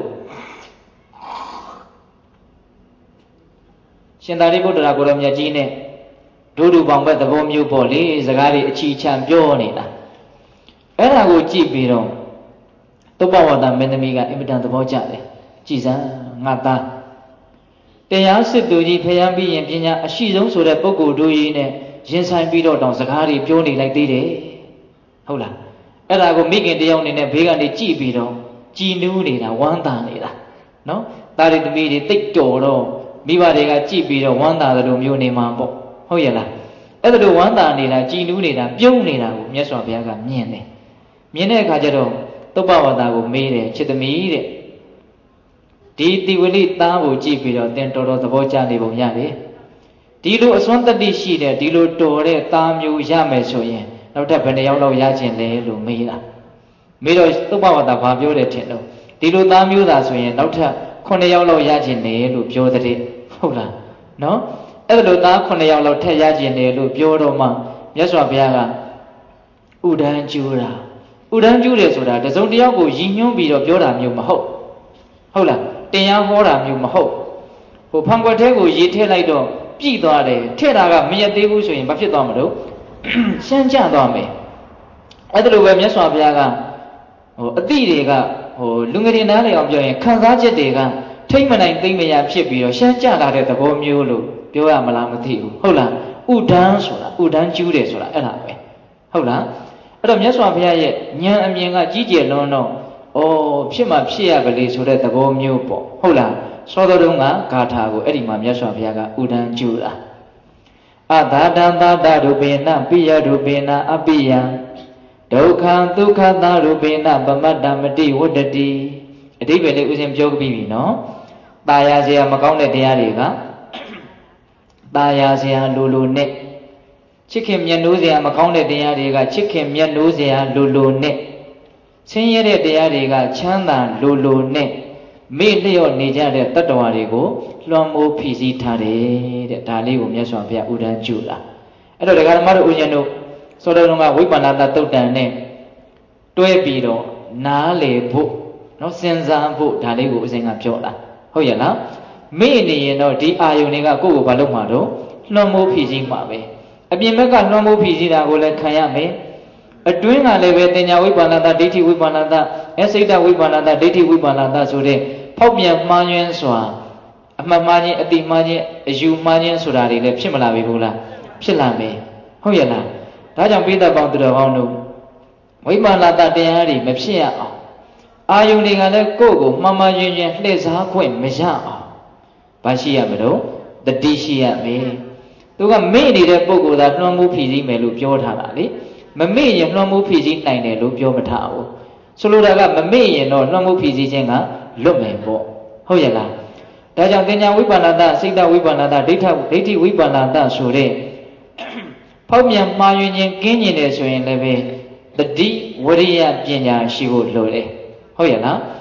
ရှင်သာရိပုတ္တရာကိုရောမြတ်ကြီးနဲ့ဒုဒုပေါင်ဘက်သဘောမျိုးပေါ့လေစကားတွေအချီချံပြောနေတာအဲ့ဒါကိုကြည့်ပြီးတော့သုဘဝတ္တမင်းသမီးကအင်မတန်သဘောကျတယ်ကြည်စမ်းငါသားတရားစစ်သူကြီးဖျံပြီးရင်ပညာအရှိဆုံးဆိုတဲ့ပုဂ္ဂိုလ်တို့ကြီးနဲ့ရင်ဆိုင်ပြီးတော့တောင်စကားတွေပြောနေလိုက်သေးတယ်ဟုတ်လားအဲ့ဒါကိုမိခင်တယောက်အနေနဲ့ဘေးကနေကြည့်ပြီးတော့ကြည်နူးနေတာဝမ်းသာနေတာနော်သားရသမီးတွေတိတ်တော်တော့မိဘတွေကကြည့်ပြီးတော့ဝမ်းသာတယ်လို့မျိုးနေမှာပေါ့ဟုတ်ရဲ့လားအဲ့ဒါလိုဝမ်းသာနေတာကြည်နူးနေတာပြုံးနေတာကိုမြတ်စွာဘုရားကမြင်တယ်မြင်တဲ့အခါကျတော့သုဘဝတ္တကိုမေးတယ်ချစ်သမီးတဲ့ဒီတိဝလိသားကိုကြည့်ပြီးတော့သင်တော်တော်သဘောကျနေပုံရတယ်ဒီလိုအစွမ်းတတ္တိရှိတဲ့ဒီလိုတော်တဲ့သားမျိုးရမယ်ဆိုရင်နောက်ထပ်ဘယ်နှယောက်လောက်ရခြင်းလဲလို့မေးတာမေးတော့သုဘဝတ္တဘာပြောတယ်ထင်တော့ဒီလိုသားမျိုးသာဆိုရင်နောက်ထပ်9ယောက်လောက်ရခြင်းလဲလို့ပြောတဲ့ဟုတ်လားနော်အဲ့ဒါလိုသား9ယောက်လောက်ထက်ရခြင်းလဲလို့ပြောတော့မှမြတ်စွာဘုရားကဥဒန်းကျူးတာဥဒန်းကျူးတယ်ဆိုတာတစုံတစ်ယောက်ကိုရည်ညွှန်းပြီးတော့ပြောတာမျိုးမဟုတ်ဟုတ်လားတရားဟောတာမျိုးမဟုတ်ဟိုဖန်ခွက်ထဲကိုရေထည့်လိုက်တော့ပြည့်သွားတယ်ထည့်တာကမရက်သေးဘူးဆိုရင်ဘာဖြစ်သွားမလို့ရှမ်းကျသွားမယ်အဲ့ဒါလိုပဲမြတ်စွာဘုရားကအတိတွေကလူငယ်တွေနားလည်အောင်ပြောရင်ခံစားချက်တွေကထိမ့်မနိုင်သိမ့်မရဖြစ်ပြီးတော့ရှမ်းကျလာတဲ့သဘောမျိုးလို့ပြောရမလားမသိဘူးဟုတ်လားဥဒန်းဆိုတာဥဒန်းကျူးတယ်ဆိုတာအဲ့ဒါပဲဟုတ်လားအဲ့တော့မြတ်စွာဘုရားရဲ့ဉာဏ်အမြင်ကကြီးကျယ်လွန်းတော့ဖြစ်မှဖြစ်ရပါလေဆိုတဲ့သဘောမျိုးပေါ့ဟုတ်လားစောတော်တုန်းကဂါထာကိုအဲ့ဒီမှာမြတ်စွာဘုရားကဥဒန်းကျူးတာအသာတံသာတရူပေနပိယရူပေနအပိယံဒုက္ခံဒုက္ခသာရူပေနပမတ္တမတိဝတ္တတိအဓိပ္ပာယ်လေးဦးဇင်းပြောပြီးပြီနော်ตายာเสียမကောင်းတဲ့တရားတွေကตายာเสียလိုလိုနဲ့ချစ်ခင်မြတ်နိုးเสียမကောင်းတဲ့တရားတွေကချစ်ခင်မြတ်နိုးเสียလိုလိုနဲ့ဆင်းရဲတဲ့တရားတွေကချမ်းသာလိုလိုနဲ့မေ့လျော့နေကြတဲ့တတ္တဝါတွေကိုလွှမ်းမိုးဖိစီးထားတယ်တဲ့ဒါလေးကိုမြတ်စွာဘုရားဥဒန်းကျူတာအဲ့တော့ဒကာဓမ္မတို့ဦးဇင်းတို့စောတော်ကဝိပ္ပန္နတသုတ်တံနဲ့တွဲပြီးတော့နားလေဖို့နော်စဉ်းစားဖို့ဒါလေးကိုဦးဇင်းကပြောတာဟုတ်ရဲ့လားမေ့နေရင်တော့ဒီအာယုန်တွေကကိုယ့်ကိုဘာလုပ်မှာတော့လွှမ်းမိုးဖိစီးမှာပဲအပြင်ဘက်ကလွှမ်းမိုးဖိစီးတာကိုလည်းခံရမယ်အတွင်းကလည်းပဲတင်ညာဝိပ္ပန္နတဒိဋ္ဌိဝိပ္ပန္နတစိတ်တဝိပ္ပန္နတဒိဋ္ဌိဝိပ္ပန္နတဆိုတဲ့ဖောက်ပြန်မှားယွင်းစွာအမှတ်မှားခြင်းအတိမှားခြင်းအယူမှားခြင်းဆိုတာတွေလည်းဖြစ်မလာပြီဘူးလားဖြစ်လာမယ်ဟုတ်ရဲ့လားဒါကြောင့်ပိဋကပေါင်းသူတော်ကောင်းတို့ဝိပ္ပန္နတတရားတွေမဖြစ်ရအောင်အာယုန်တွေကလည်းကိုယ့်ကိုမှားမှားယွင်းယွင်းလှည့်စားခွင့်မရအောင်ဘာရှိရမလို့တတိရှိရမယ်သူကမေ့နေတဲ့ပုဂ္ဂိုလ်သာလွှမ်းမိုးဖိစီးမယ်လို့ပြောထားတာလေမမေ့ရင်လွှမ်းမိုးဖိစီးနိုင်တယ်လို့ပြောမထားဘူးဆိုလိုတာကမမေ့ရင်တော့လွှမ်းမိုးဖိစီးခြင်းကလွတ်မယ်ပေါ့ဟုတ်ရဲ့လားဒါကြောင့်တင်ညာဝိပ္ပန္နတစိတ်တဝိပ္ပန္နတဒိဋ္ဌိဝိပ္ပန္နတဆိုတဲ့ဖောက်ပြန်မှားယွင်းခြင်းကင်းကျင်တယ်ဆိုရင်လည်းပဲတတိဝရိယပညာရှိဖို့လိုတယ်ဟုတ်ရဲ့လား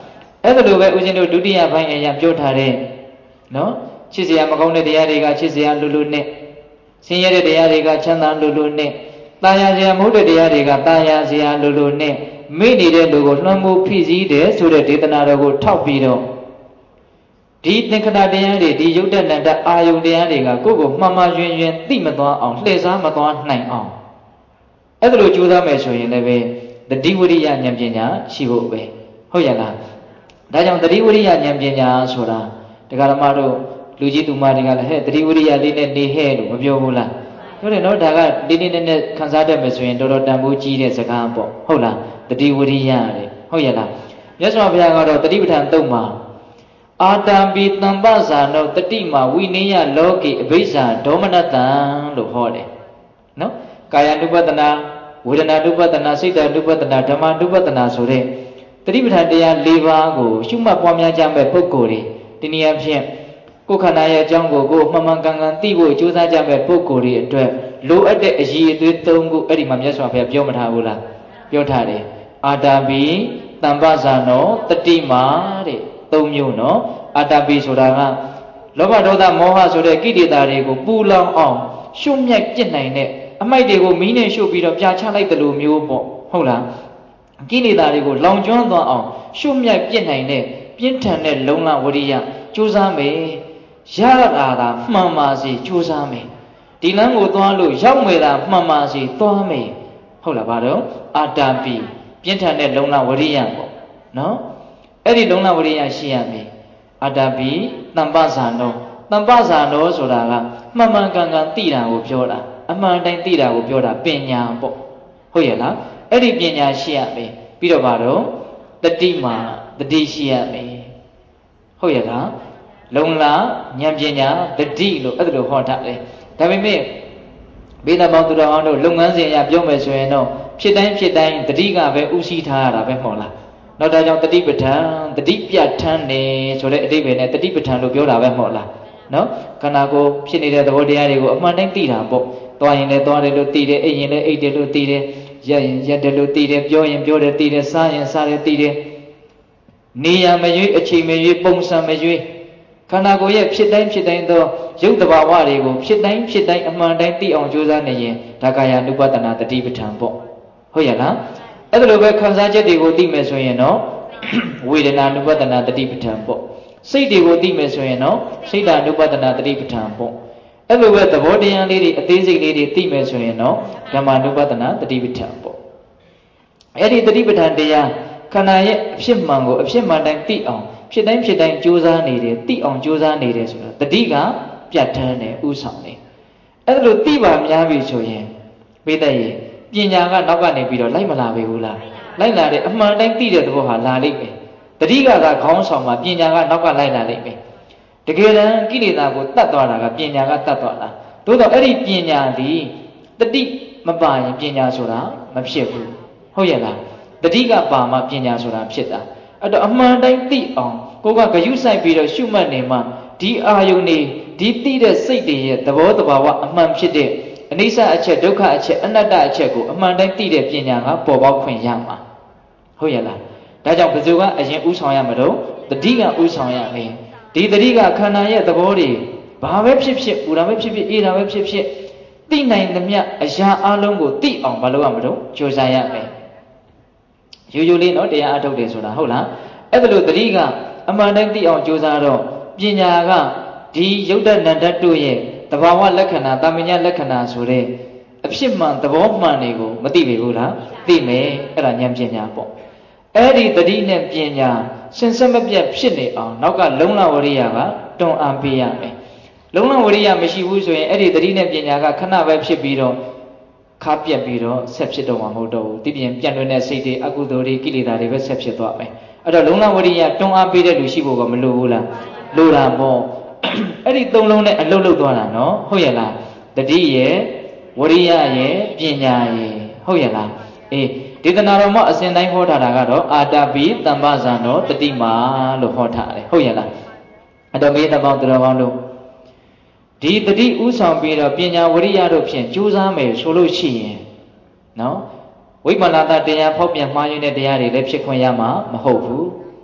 အဲ့ဒါလိုပဲဦးဇင်းတို့ဒုတိယပိုင်းအရာပြောထားတဲ့နော်ချစ်စရာမကောင်းတဲ့တရားတွေကချစ်စရာလူလူနဲ့ဆင်းရဲတဲ့တရားတွေကချမ်းသာလူလူနဲ့ตายာစရာမဟုတ်တဲ့တရားတွေကตายာစရာလူလူနဲ့မိနေတဲ့လူကိုလွှမ်းမိုးဖိစီးတယ်ဆိုတဲ့ဒေသနာတော်ကိုထောက်ပြီးတော့ဒီသင်္ခဏတရားတွေဒီယုတ်တဏ္ဍအာယုန်တရားတွေကကိုယ့်ကိုမှန်မှန်ယွင်ယွင်သိမသွားအောင်လှည့်စားမသွားနိုင်အောင်အဲ့ဒါလိုကြိုးစားမယ်ဆိုရင်လည်းပဲတတိဝရိယဉာဏ်ပညာရှိဖို့ပဲဟုတ်ရဲ့လားဒါကြောင့်တတိဝရိယဉာဏ်ပညာဆိုတာတရားဓမ္မတို့လူကြီးသူမတွေကလည်းဟဲ့တတိဝရိယလေးနဲ့နေဟဲ့လို့မပြောဘူးလားပြောတယ်နော်ဒါကလေးလေးနဲ့ခံစားတတ်မယ်ဆိုရင်တော်တော်တန်ဖိုးကြီးတဲ့စကားပေါ့ဟုတ်လားတတိဝရိယတဲ့ဟုတ်ရဲ့လားမြတ်စွာဘုရားကတော့တတိပဋ္ဌာန်သုံးပါအာတံပိတံပဇာနောတတိမာဝိနည်းလောကေအဘိဇ္ဇာဒေါမနတံလို့ဟောတယ်နော်ကာယ ानु ပတနာဝေဒနာ ानु ပတနာစိတ် ानु ပတနာဓမ္မ ानु ပတနာဆိုတဲ့တတိပဋ္ဌာန်တရား၄ပါးကိုရှုမှတ်ပွားများကြမဲ့ပုဂ္ဂိုလ်တွေဒီနည်းအားဖြင့်ကိုယ်ခန္ဓာရဲ့အကြောင်းကိုမှန်မှန်ကန်ကန်သိဖို့ကြိုးစားကြမဲ့ပုဂ္ဂိုလ်တွေအတွက်လိုအပ်တဲ့အရည်အသွေး၃ခုအဲ့ဒီမှာမြတ်စွာဘုရားပြောမထားဘူးလားပြောထားတယ်အာတာပိတံပဇာနောတတိမာတဲ့၃မျိုးနော်အာတာပိဆိုတာကလောဘဒေါသမောဟဆိုတဲ့ကိလေသာတွေကိုပူလောင်အောင်ရှုမြတ်ပြစ်နိုင်တဲ့အမိုက်တွေကိုမီးနဲ့ရှို့ပြီးတော့ပြာချလိုက်တယ်လို့မျိုးပေါ့ဟုတ်လားကိလေသာတွေကိုလောင်ကျွမ်းသွားအောင်ရှုမြတ်ပြစ်နိုင်တဲ့ပြင်းထန်တဲ့လုံလဝရိယကြိုးစားမယ်ရတာသာမှန်ပါစေကြိုးစားမယ်ဒီလမ်းကိုသွားလို့ရောက်မယ်တာမှန်ပါစေသွားမယ်ဟုတ်လားဗါတော့အာတာပိပြင်းထန်တဲ့လုံလဝရိယပေါ့နော်အဲ့ဒီလုံလဝရိယရှိရမယ်အာတာပိတံပဇာနောတံပဇာနောဆိုတာကမှန်မှန်ကန်ကန်သိတာကိုပြောတာအမှန်တိုင်းသိတာကိုပြောတာပညာပေါ့ဟုတ်ရဲ့လားအဲ့ဒီပညာရှိရမယ်ပြီးတော့ဗါတော့တတိမာတတိရှိရမယ်ဟုတ်ရဲ့လားလုံလာဉာဏ်ပညာတတိလို့အဲ့ဒါလိုဟောထားတယ်ဒါပေမဲ့ဘေးသားပေါင်းသူတော်ကောင်းတို့လုပ်ငန်းစဉ်အရပြောမယ်ဆိုရင်တော့ဖြစ်တိုင်းတတိကပဲဥသိထားရတာပဲမဟုတ်လားနောက်ဒါကြောင့်တတိပဋ္ဌာန်တတိပြဋ္ဌာန်းနေဆိုတဲ့အဓိပ္ပာယ်နဲ့တတိပဋ္ဌာန်လို့ပြောတာပဲမဟုတ်လားနော်ခန္ဓာကိုယ်ဖြစ်နေတဲ့သဘောတရားတွေကိုအမှန်တိုင်းသိတာပေါ့သွားရင်လည်းသွားတယ်လို့သိတယ်အိပ်ရင်လည်းအိပ်တယ်လို့သိတယ်ရက်ရင်ရက်တယ်လို့သိတယ်ပြောရင်ပြောတယ်သိတယ်စားရင်စားတယ်သိတယ်နေရမရွေးအချိန်မရွေးပုံစံမရွေးခန္ဓာကိုယ်ရဲ့ဖြစ်တိုင်းသောရုပ်တဘာဝတွေကိုဖြစ်တိုင်းအမှန်တိုင်းသိအောင်ကြိုးစားနေရင်ဒါကာယ ानु ပတနာတတိပဋ္ဌာန်ပေါ့ဟုတ်ရဲ့လားအဲ့ဒါလိုပဲခံစားချက်တွေကိုသိမယ်ဆိုရင်တော့ဝေဒနာ ानु ပတနာတတိပဋ္ဌာန်ပေါ့စိတ်တွေကိုသိမယ်ဆိုရင်တော့စိတ် ानु ပတနာတတိပဋ္ဌာန်ပေါ့အဲ့လိုပဲသဘောတရားလေးတွေအသေးစိတ်လေးတွေသိမယ်ဆိုရင်တော့ဓမ္မ ानु ပတနာတတိပဋ္ဌာန်ပေါ့အဲ့ဒီတတိပဋ္ဌာန်တရားခန္ဓာရဲ့အဖြစ်မှန်ကိုအဖြစ်မှန်တိုင်းသိအောင်ဖြစ်တိုင်းကြိုးစားနေတယ်သိအောင်ကြိုးစားနေတယ်ဆိုတော့တတိကပြတ်ထန်းတယ်ဥဆောင်တယ်အဲ့ဒါလိုသိပါများပြီဆိုရင်မိသက်ရေပညာကနောက်ကနေပြီးတော့လိုက်မလာပေဘူးလားလိုက်လာတယ်အမှန်တိုင်းသိတဲ့သဘောဟာလာလိမ့်မယ်တတိကသာခေါင်းဆောင်မှာပညာကနောက်ကလိုက်လာလိမ့်မယ်တကယ်တမ်းကိလေသာကိုတတ်သွားတာကပညာကတတ်သွားတာသို့တော့အဲ့ဒီပညာသည်တတိမပါရင်ပညာဆိုတာမဖြစ်ဘူးဟုတ်ရဲ့လားတတိကပါမှပညာဆိုတာဖြစ်တာအဲ့တော့အမှန်တိုင်းသိအောင်ကိုကဂယုစိုက်ပြီးတော့ရှုမှတ်နေမှဒီအာယုန်ဒီသိတဲ့စိတ်တွေရဲ့သဘောတဘာဝအမှန်ဖြစ်တဲ့အနိစ္စအချက်ဒုက္ခအချက်အနတ္တအချက်ကိုအမှန်တိုင်းသိတဲ့ပညာကပေါ်ပေါက်ခွင့်ရမှာဟုတ်ရဲ့လားဒါကြောင့်ဘယ်သူကအရင်ဥဆောင်ရမလို့တတိကဥဆောင်ရမယ်ဒီတတိကခန္ဓာရဲ့သဘောတွေဘာပဲဖြစ်ပူတာပဲဖြစ်အေးတာပဲဖြစ်သိနိုင်သမျှအရာအလုံးကိုသိအောင်မလုပ်ရမလို့ကြိုးစားရမယ်ရိုးလေးနော်တရားအထုတ်တယ်ဆိုတာဟုတ်လားအဲ့ဒါလို့တတိကအမှန်တိုင်းသိအောင်ကြိုးစားတော့ပညာကဒီယုတ်တဏ္ဍတ်တို့ရဲ့တဘာဝလက္ခဏာတာမညလက္ခဏာဆိုတဲ့အဖြစ်မှန်သဘောမှန်တွေကိုမသိပေဘူးလားသိမယ်အဲ့ဒါဉာဏ်ပညာပေါ့အဲ့ဒီတတိနဲ့ပညာရှင်ဆက်မပြတ်ဖြစ်နေအောင်နောက်ကလုံလဝရိယကတွန်းအားပေးရမယ်လုံလဝရိယမရှိဘူးဆိုရင်အဲ့ဒီတတိနဲ့ပညာကခဏပဲဖြစ်ပြီးတော့ခါပြက်ပြီးတော့ဆက်ဖြစ်တော့မှာမဟုတ်တော့ဘူးဒီပြင်ပြန့်လွင်တဲ့စိတ်တွေအကုသိုလ်တွေကိလေသာတွေပဲဆက်ဖြစ်သွားမယ်အဲ့တော့လုံလဝရိယတွန်းအားပေးတဲ့လူရှိဖို့ကမလိုဘူးလားလိုတာပေါ့အဲ့ဒီသုံးလုံးနဲ့အလုတ်လုတ်သွားတာနော်ဟုတ်ရဲ့လားတတိရဲ့ဝရိယရဲ့ပညာရဲ့ဟုတ်ရဲ့လားအေးဒေသနာတော်မှာအစဉ်တိုင်းဟောထားတာကတော့အာတာပိတံပဇာနောတတိမာလို့ဟောထားတယ်ဟုတ်ရဲ့လားအဲ့တော့မေတ္တာပေါင်းသူတော်ကောင်းတို့ဒီတတိဥဆောင်ပြီးတော့ပညာဝရိယတို့ဖြင့်ကြိုးစားမယ်ဆိုလို့ရှိရင်နော်ဝိပ္ပန္နတတရားဖောက်ပြန်မှားယွင်းတဲ့တရားတွေလည်းဖြစ်ခွင့်ရမှာမဟုတ်ဘူး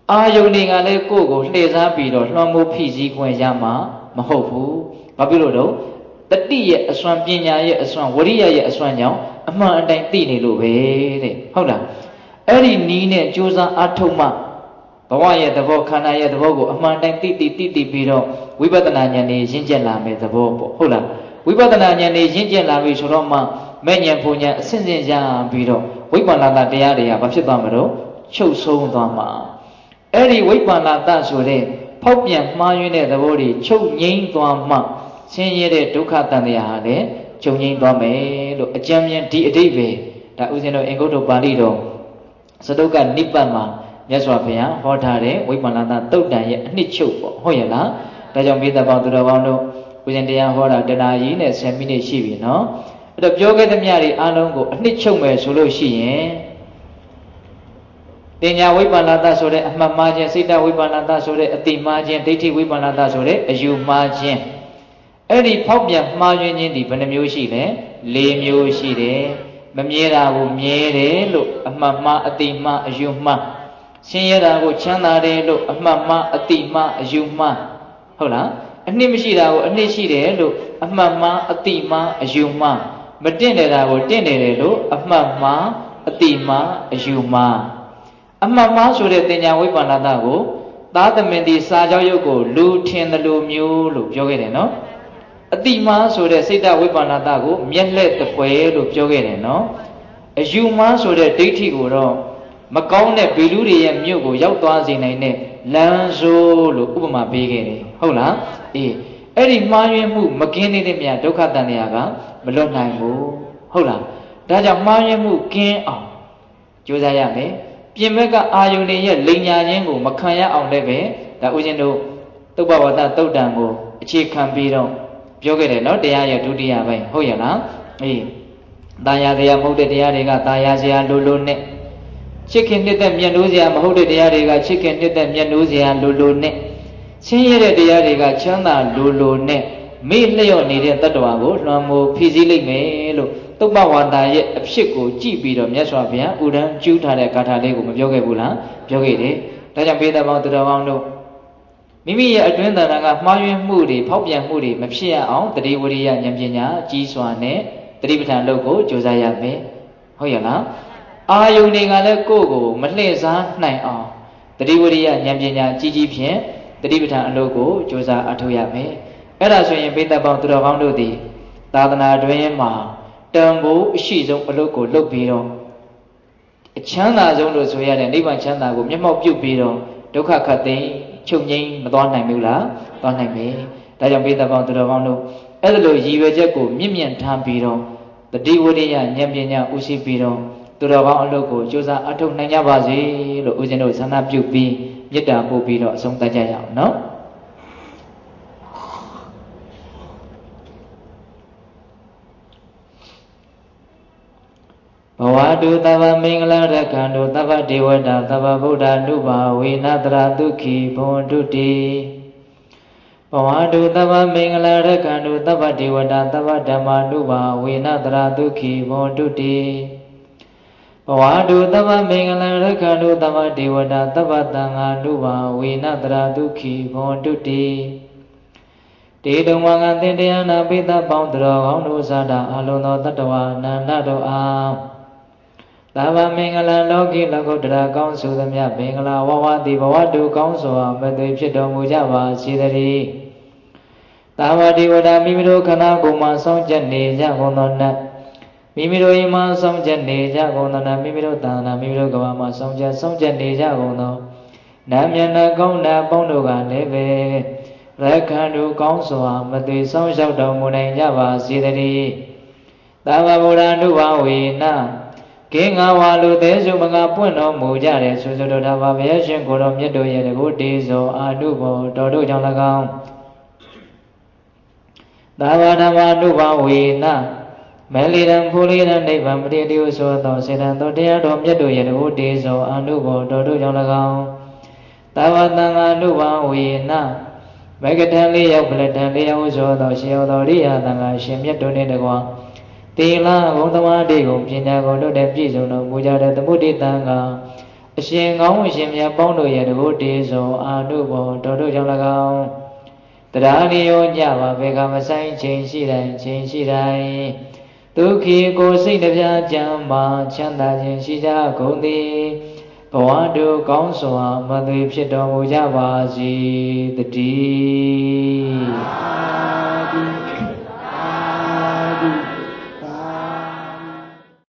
အာယုန်တွေကလည်းကိုယ့်ကိုလှည့်စားပြီးတော့လွှမ်းမိုးဖိစီးခွင့်ရမှာမဟုတ်ဘူးဘာဖြစ်လို့တော့တတိရဲ့အစွမ်းပညာရဲ့အစွမ်းဝရိယရဲ့အစွမ်းကြောင့်အမှန်အတိုင်းသိနေလို့ပဲတဲ့ဟုတ်လားအဲ့ဒီနီးနဲ့ကြိုးစားအားထုတ်မှဘဝရဲ့သဘောခန္ဓာရဲ့သဘောကိုအမှန်တိုင်းသိပြီးတော့ဝိပဿနာဉာဏ်နဲ့ရင့်ကျက်လာမယ်သဘောပေါ့ဟုတ်လားဝိပဿနာဉာဏ်နဲ့ရင့်ကျက်လာပြီဆိုတော့မှမဲ့ဉာဏ်ပူဉာဏ်အစဉ်စဉ်ရပြီးတော့ဝိပ္ပန္နတတရားတွေကဘာဖြစ်သွားမလို့ချုပ်ဆုံးသွားမှာအဲ့ဒီဝိပ္ပန္နတဆိုတဲ့ဖောက်ပြန်မှားယွင်းတဲ့သဘောတွေချုပ်ငြိမ်းသွားမှဆင်းရဲတဲ့ဒုက္ခတန်တရားဟာလည်းချုပ်ငြိမ်းသွားမယ်လို့အကျဉ်းမြင်ဒီအဓိပ္ပာယ်ဒါဥစဉ်တို့အင်္ဂုတ္တပါဠိတော်စတုကနိပတ်မှာမြတ်စွာဘုရားဟောထားတဲ့ဝိပ္ပန္နတသုတ်တံရဲ့အနှစ်ချုပ်ပေါ့ဟုတ်ရဲ့လားဒါကြောင့်ပိဿပေါင်းသူတော်ကောင်းတို့ဥစဉ်တရားဟောတာတနာကြီးနဲ့10မိနစ်ရှိပြီနော်အဲ့တော့ပြောခဲ့သမျှတွေအားလုံးကိုအနှစ်ချုပ်မယ်ဆိုလို့ရှိရင်တင်ညာဝိပ္ပန္နတဆိုတဲ့အမှတ်မှားခြင်းစိတ်တဝိပ္ပန္နတဆိုတဲ့အတိမှားခြင်းဒိဋ္ဌိဝိပ္ပန္နတဆိုတဲ့အယူမှားခြင်းအဲ့ဒီဖောက်ပြန်မှားယွင်းခြင်းဒီဘယ်နှမျိုးရှိလဲ၄မျိုးရှိတယ်မမြဲတာကိုမြဲတယ်လို့အမှတ်မှားအတိမှားအယူမှားဆင်းရဲတာကိုချမ်းသာတယ်လို့အမှတ်မှားအတိမှားအယူမှားဟုတ်လားအနှစ်မရှိတာကိုအနှစ်ရှိတယ်လို့အမှတ်မှားအတိမှားအယူမှားမတင့်တယ်တာကိုတင့်တယ်တယ်လို့အမှတ်မှားအတိမှားအယူမှားအမှတ်မှားဆိုတဲ့တင်ညာဝိပ္ပန္နတကိုသာသမင်ဒီစာကြောက်ရုပ်ကိုလူထင်တယ်လို့မျိုးလို့ပြောခဲ့တယ်နော်အတိမှားဆိုတဲ့စိတ်တဝိပ္ပန္နတကိုမျက်လက်တပွဲလို့ပြောခဲ့တယ်နော်အယူမှားဆိုတဲ့ဒိဋ္ဌိကိုတော့မကောင်းတဲ့ဗီလူတွေရဲ့မြို့ကိုရောက်သွားစေနိုင်တဲ့လမ်းဆိုးလို့ဥပမာပေးခဲ့တယ်ဟုတ်လားအေးအဲ့ဒီမှားယွင်းမှုမကင်းတဲ့မြတ်ဒုက္ခတန်တရားကမလွတ်နိုင်ဘူးဟုတ်လားဒါကြောင့်မှားယွင်းမှုကင်းအောင်ကြိုးစားရမယ်ပြင်ဘက်ကအာယုန်တွေရဲ့လိန်ညာခြင်းကိုမခံရအောင်လည်းပဲဒါဥစဉ်တို့သုဘဝတ္တသုတ်တံကိုအခြေခံပြီးတော့ပြောခဲ့တယ်နော်တရားရဲ့ဒုတိယပိုင်းဟုတ်ရဲ့လားအေးတာယာတရားမဟုတ်တဲ့တရားတွေကတာယာစရာလိုနဲ့ချစ်ခင်နှစ်သက်မြတ်နိုးစရာမဟုတ်တဲ့တရားတွေကချစ်ခင်နှစ်သက်မြတ်နိုးစရာလိုနဲ့ဆင်းရဲတဲ့တရားတွေကချမ်းသာလိုနဲ့မေ့လျော့နေတဲ့တ attva ကိုလွှမ်းမိုးဖိစီးလိုက်မယ်လို့သုဘဝတ္တရဲ့အဖြစ်ကိုကြည့်ပြီးတော့မြတ်စွာဘုရားဥဒန်းကျူးထားတဲ့ဂါထာလေးကိုမပြောခဲ့ဘူးလားပြောခဲ့တယ်ဒါကြောင့်ပေသပေါင်းသူတော်ကောင်းတို့မိမိရဲ့အတွင်းတဏ္ဍာကမှားယွင်းမှုတွေဖောက်ပြန်မှုတွေမဖြစ်ရအောင်တတိဝရိယဉာဏ်ပညာကြီးစွာနဲ့တတိပဋ္ဌာန်လုပ်ကိုကြိုးစားရမယ်ဟုတ်ရဲ့လားအာယုန်တွေကလည်းကိုယ့်ကိုမလှည့်စားနိုင်အောင်တတိဝရိယဉာဏ်ပညာကြီးဖြင့်တတိပဋ္ဌာန်အလုပ်ကိုကြိုးစားအထောက်ရမယ်အဲ့ဒါဆိုရင်ပိဿပေါင်းသူတော်ကောင်းတို့သည်သာသနာတွင်မှာတန်ဖိုးအရှိဆုံးအလုပ်ကိုလုပ်ပြီးတော့အချမ်းသာဆုံးလို့ဆိုရတဲ့နိဗ္ဗာန်ချမ်းသာကိုမျက်မှောက်ပြုပြီးတော့ဒုက္ခခတ်သိမ်းချုပ်ငြိမ်းမသွားနိုင်ဘူးလားသွားနိုင်ပြီဒါကြောင့်ပိဿပေါင်းသူတော်ကောင်းတို့အဲ့ဒါလိုရည်ရွယ်ချက်ကိုမြင့်မြတ်ထားပြီးတော့တတိဝရိယဉာဏ်ပညာဥရှိပြီးတော့သူတော်ကောင်းအလုပ်ကိုကြိုးစားအထောက်နိုင်ကြပါစေလို့ဦးဇင်းတို့ဆန္ဒပြုပြီးမေတ္တာပို့ပြီးတော့အဆုံးသတ်ကြရအောင်နော်ဘဝတုသဗ္ဗမင်္ဂလရက္ခန္တုသဗ္ဗဒေဝတာသဗ္ဗဗုဒ္ဓ ानु ဘာဝေနတရာဒုက္ခိဘဝန္တုတိဘဝတုသဗ္ဗမင်္ဂလရက္ခန္တုသဗ္ဗဒေဝတာသဗ္ဗဓမ္မာ ानु ဘာဝေနတရာဒုက္ခိဘဝန္တုတိဘဝတုသဗ္ဗမင်္ဂလရက္ခန္တုသဗ္ဗဒေဝတာသဗ္ဗသံဃာ ानु ဘာဝေနတရာဒုက္ခိဘဝန္တုတိတေတုံဝါကသင်တရားနာပိသပေါင်းတော်ကောင်းတို့သာတာအလုံးသောတတ္တဝါနန္ဒတို့အားသဗ္ဗမင်္ဂလလောကီလောကုတ္တရာကောင်းဆိုသမျှမင်္ဂလာဝဝတိဘဝတုကောင်းစွာမသွေဖြစ်တော်မူကြပါစေတည်းသာဝတိဝဒမိမိတို့ခန္ဓာကိုယ်မှာစောင့်ကြနေကြကုန်သောနတ်မိမိတို့အိမ်မှာစောင့်ကြနေကြကုန်သောနတ်မိမိတို့သာနာမိမိတို့ကဘာမှာစောင့်ကြနေကြကုန်သောနတ်မျက်နှာကောင်းနာပေါင်းတို့ကလည်းပဲရက္ခန္တုကောင်းစွာမသွေစောင့်ရှောက်တော်မူနိုင်ကြပါစေတည်းသဗ္ဗဗုဒ္ဓ ानु ဘာဝေနကင်းငါဝါလူသေးစုမကပွင့်တော်မူကြတဲ့ဆိုဆိုတော်တာပါဘုရားရှင်ကိုတော်မြတ်တို့ရဲ့တကုတေဇောအာနုဘောတော်တို့ကြောင့်၎င်းသာဝဓမ္မ ानु ဘာဝေနမဲလီရန်ဖူလီရန်နိဗ္ဗာန်ပရိတိယဆိုသောစေတံတော်တရားတော်မြတ်တို့ရဲ့တကုတေဇောအာနုဘောတော်တို့ကြောင့်၎င်းသာဝတံဃာ ानु ဘာဝေနမေကထံလေးရောက်ပလတံလေးရောက်ဆိုသောရှင်တော်ရိယသံဃာရှင်မြတ်တို့နှင့်တကွာသီလဂုဏ်သမာဓိဂုဏ်ပညာဂုဏ်တို့နဲ့ပြည့်စုံတော်မူကြတဲ့သမုဒိတံဃာအရှင်ကောင်းအရှင်မြတ်ပေါင်းတို့ရဲ့တဘုတ္တေဆုံးအာနုဘောတော်တို့ကြောင့်၎င်းတရားလျောညပါဘေကမဆိုင်ချိန်ရှိတိုင်းချိန်ရှိတိုင်းဒုက္ခိကိုစိတ်နှပြကြမ်းမာချမ်းသာခြင်းရှိကြကုန်သည်ဘဝတို့ကောင်းစွာမသွေဖြစ်တော်မူကြပါစေတည်း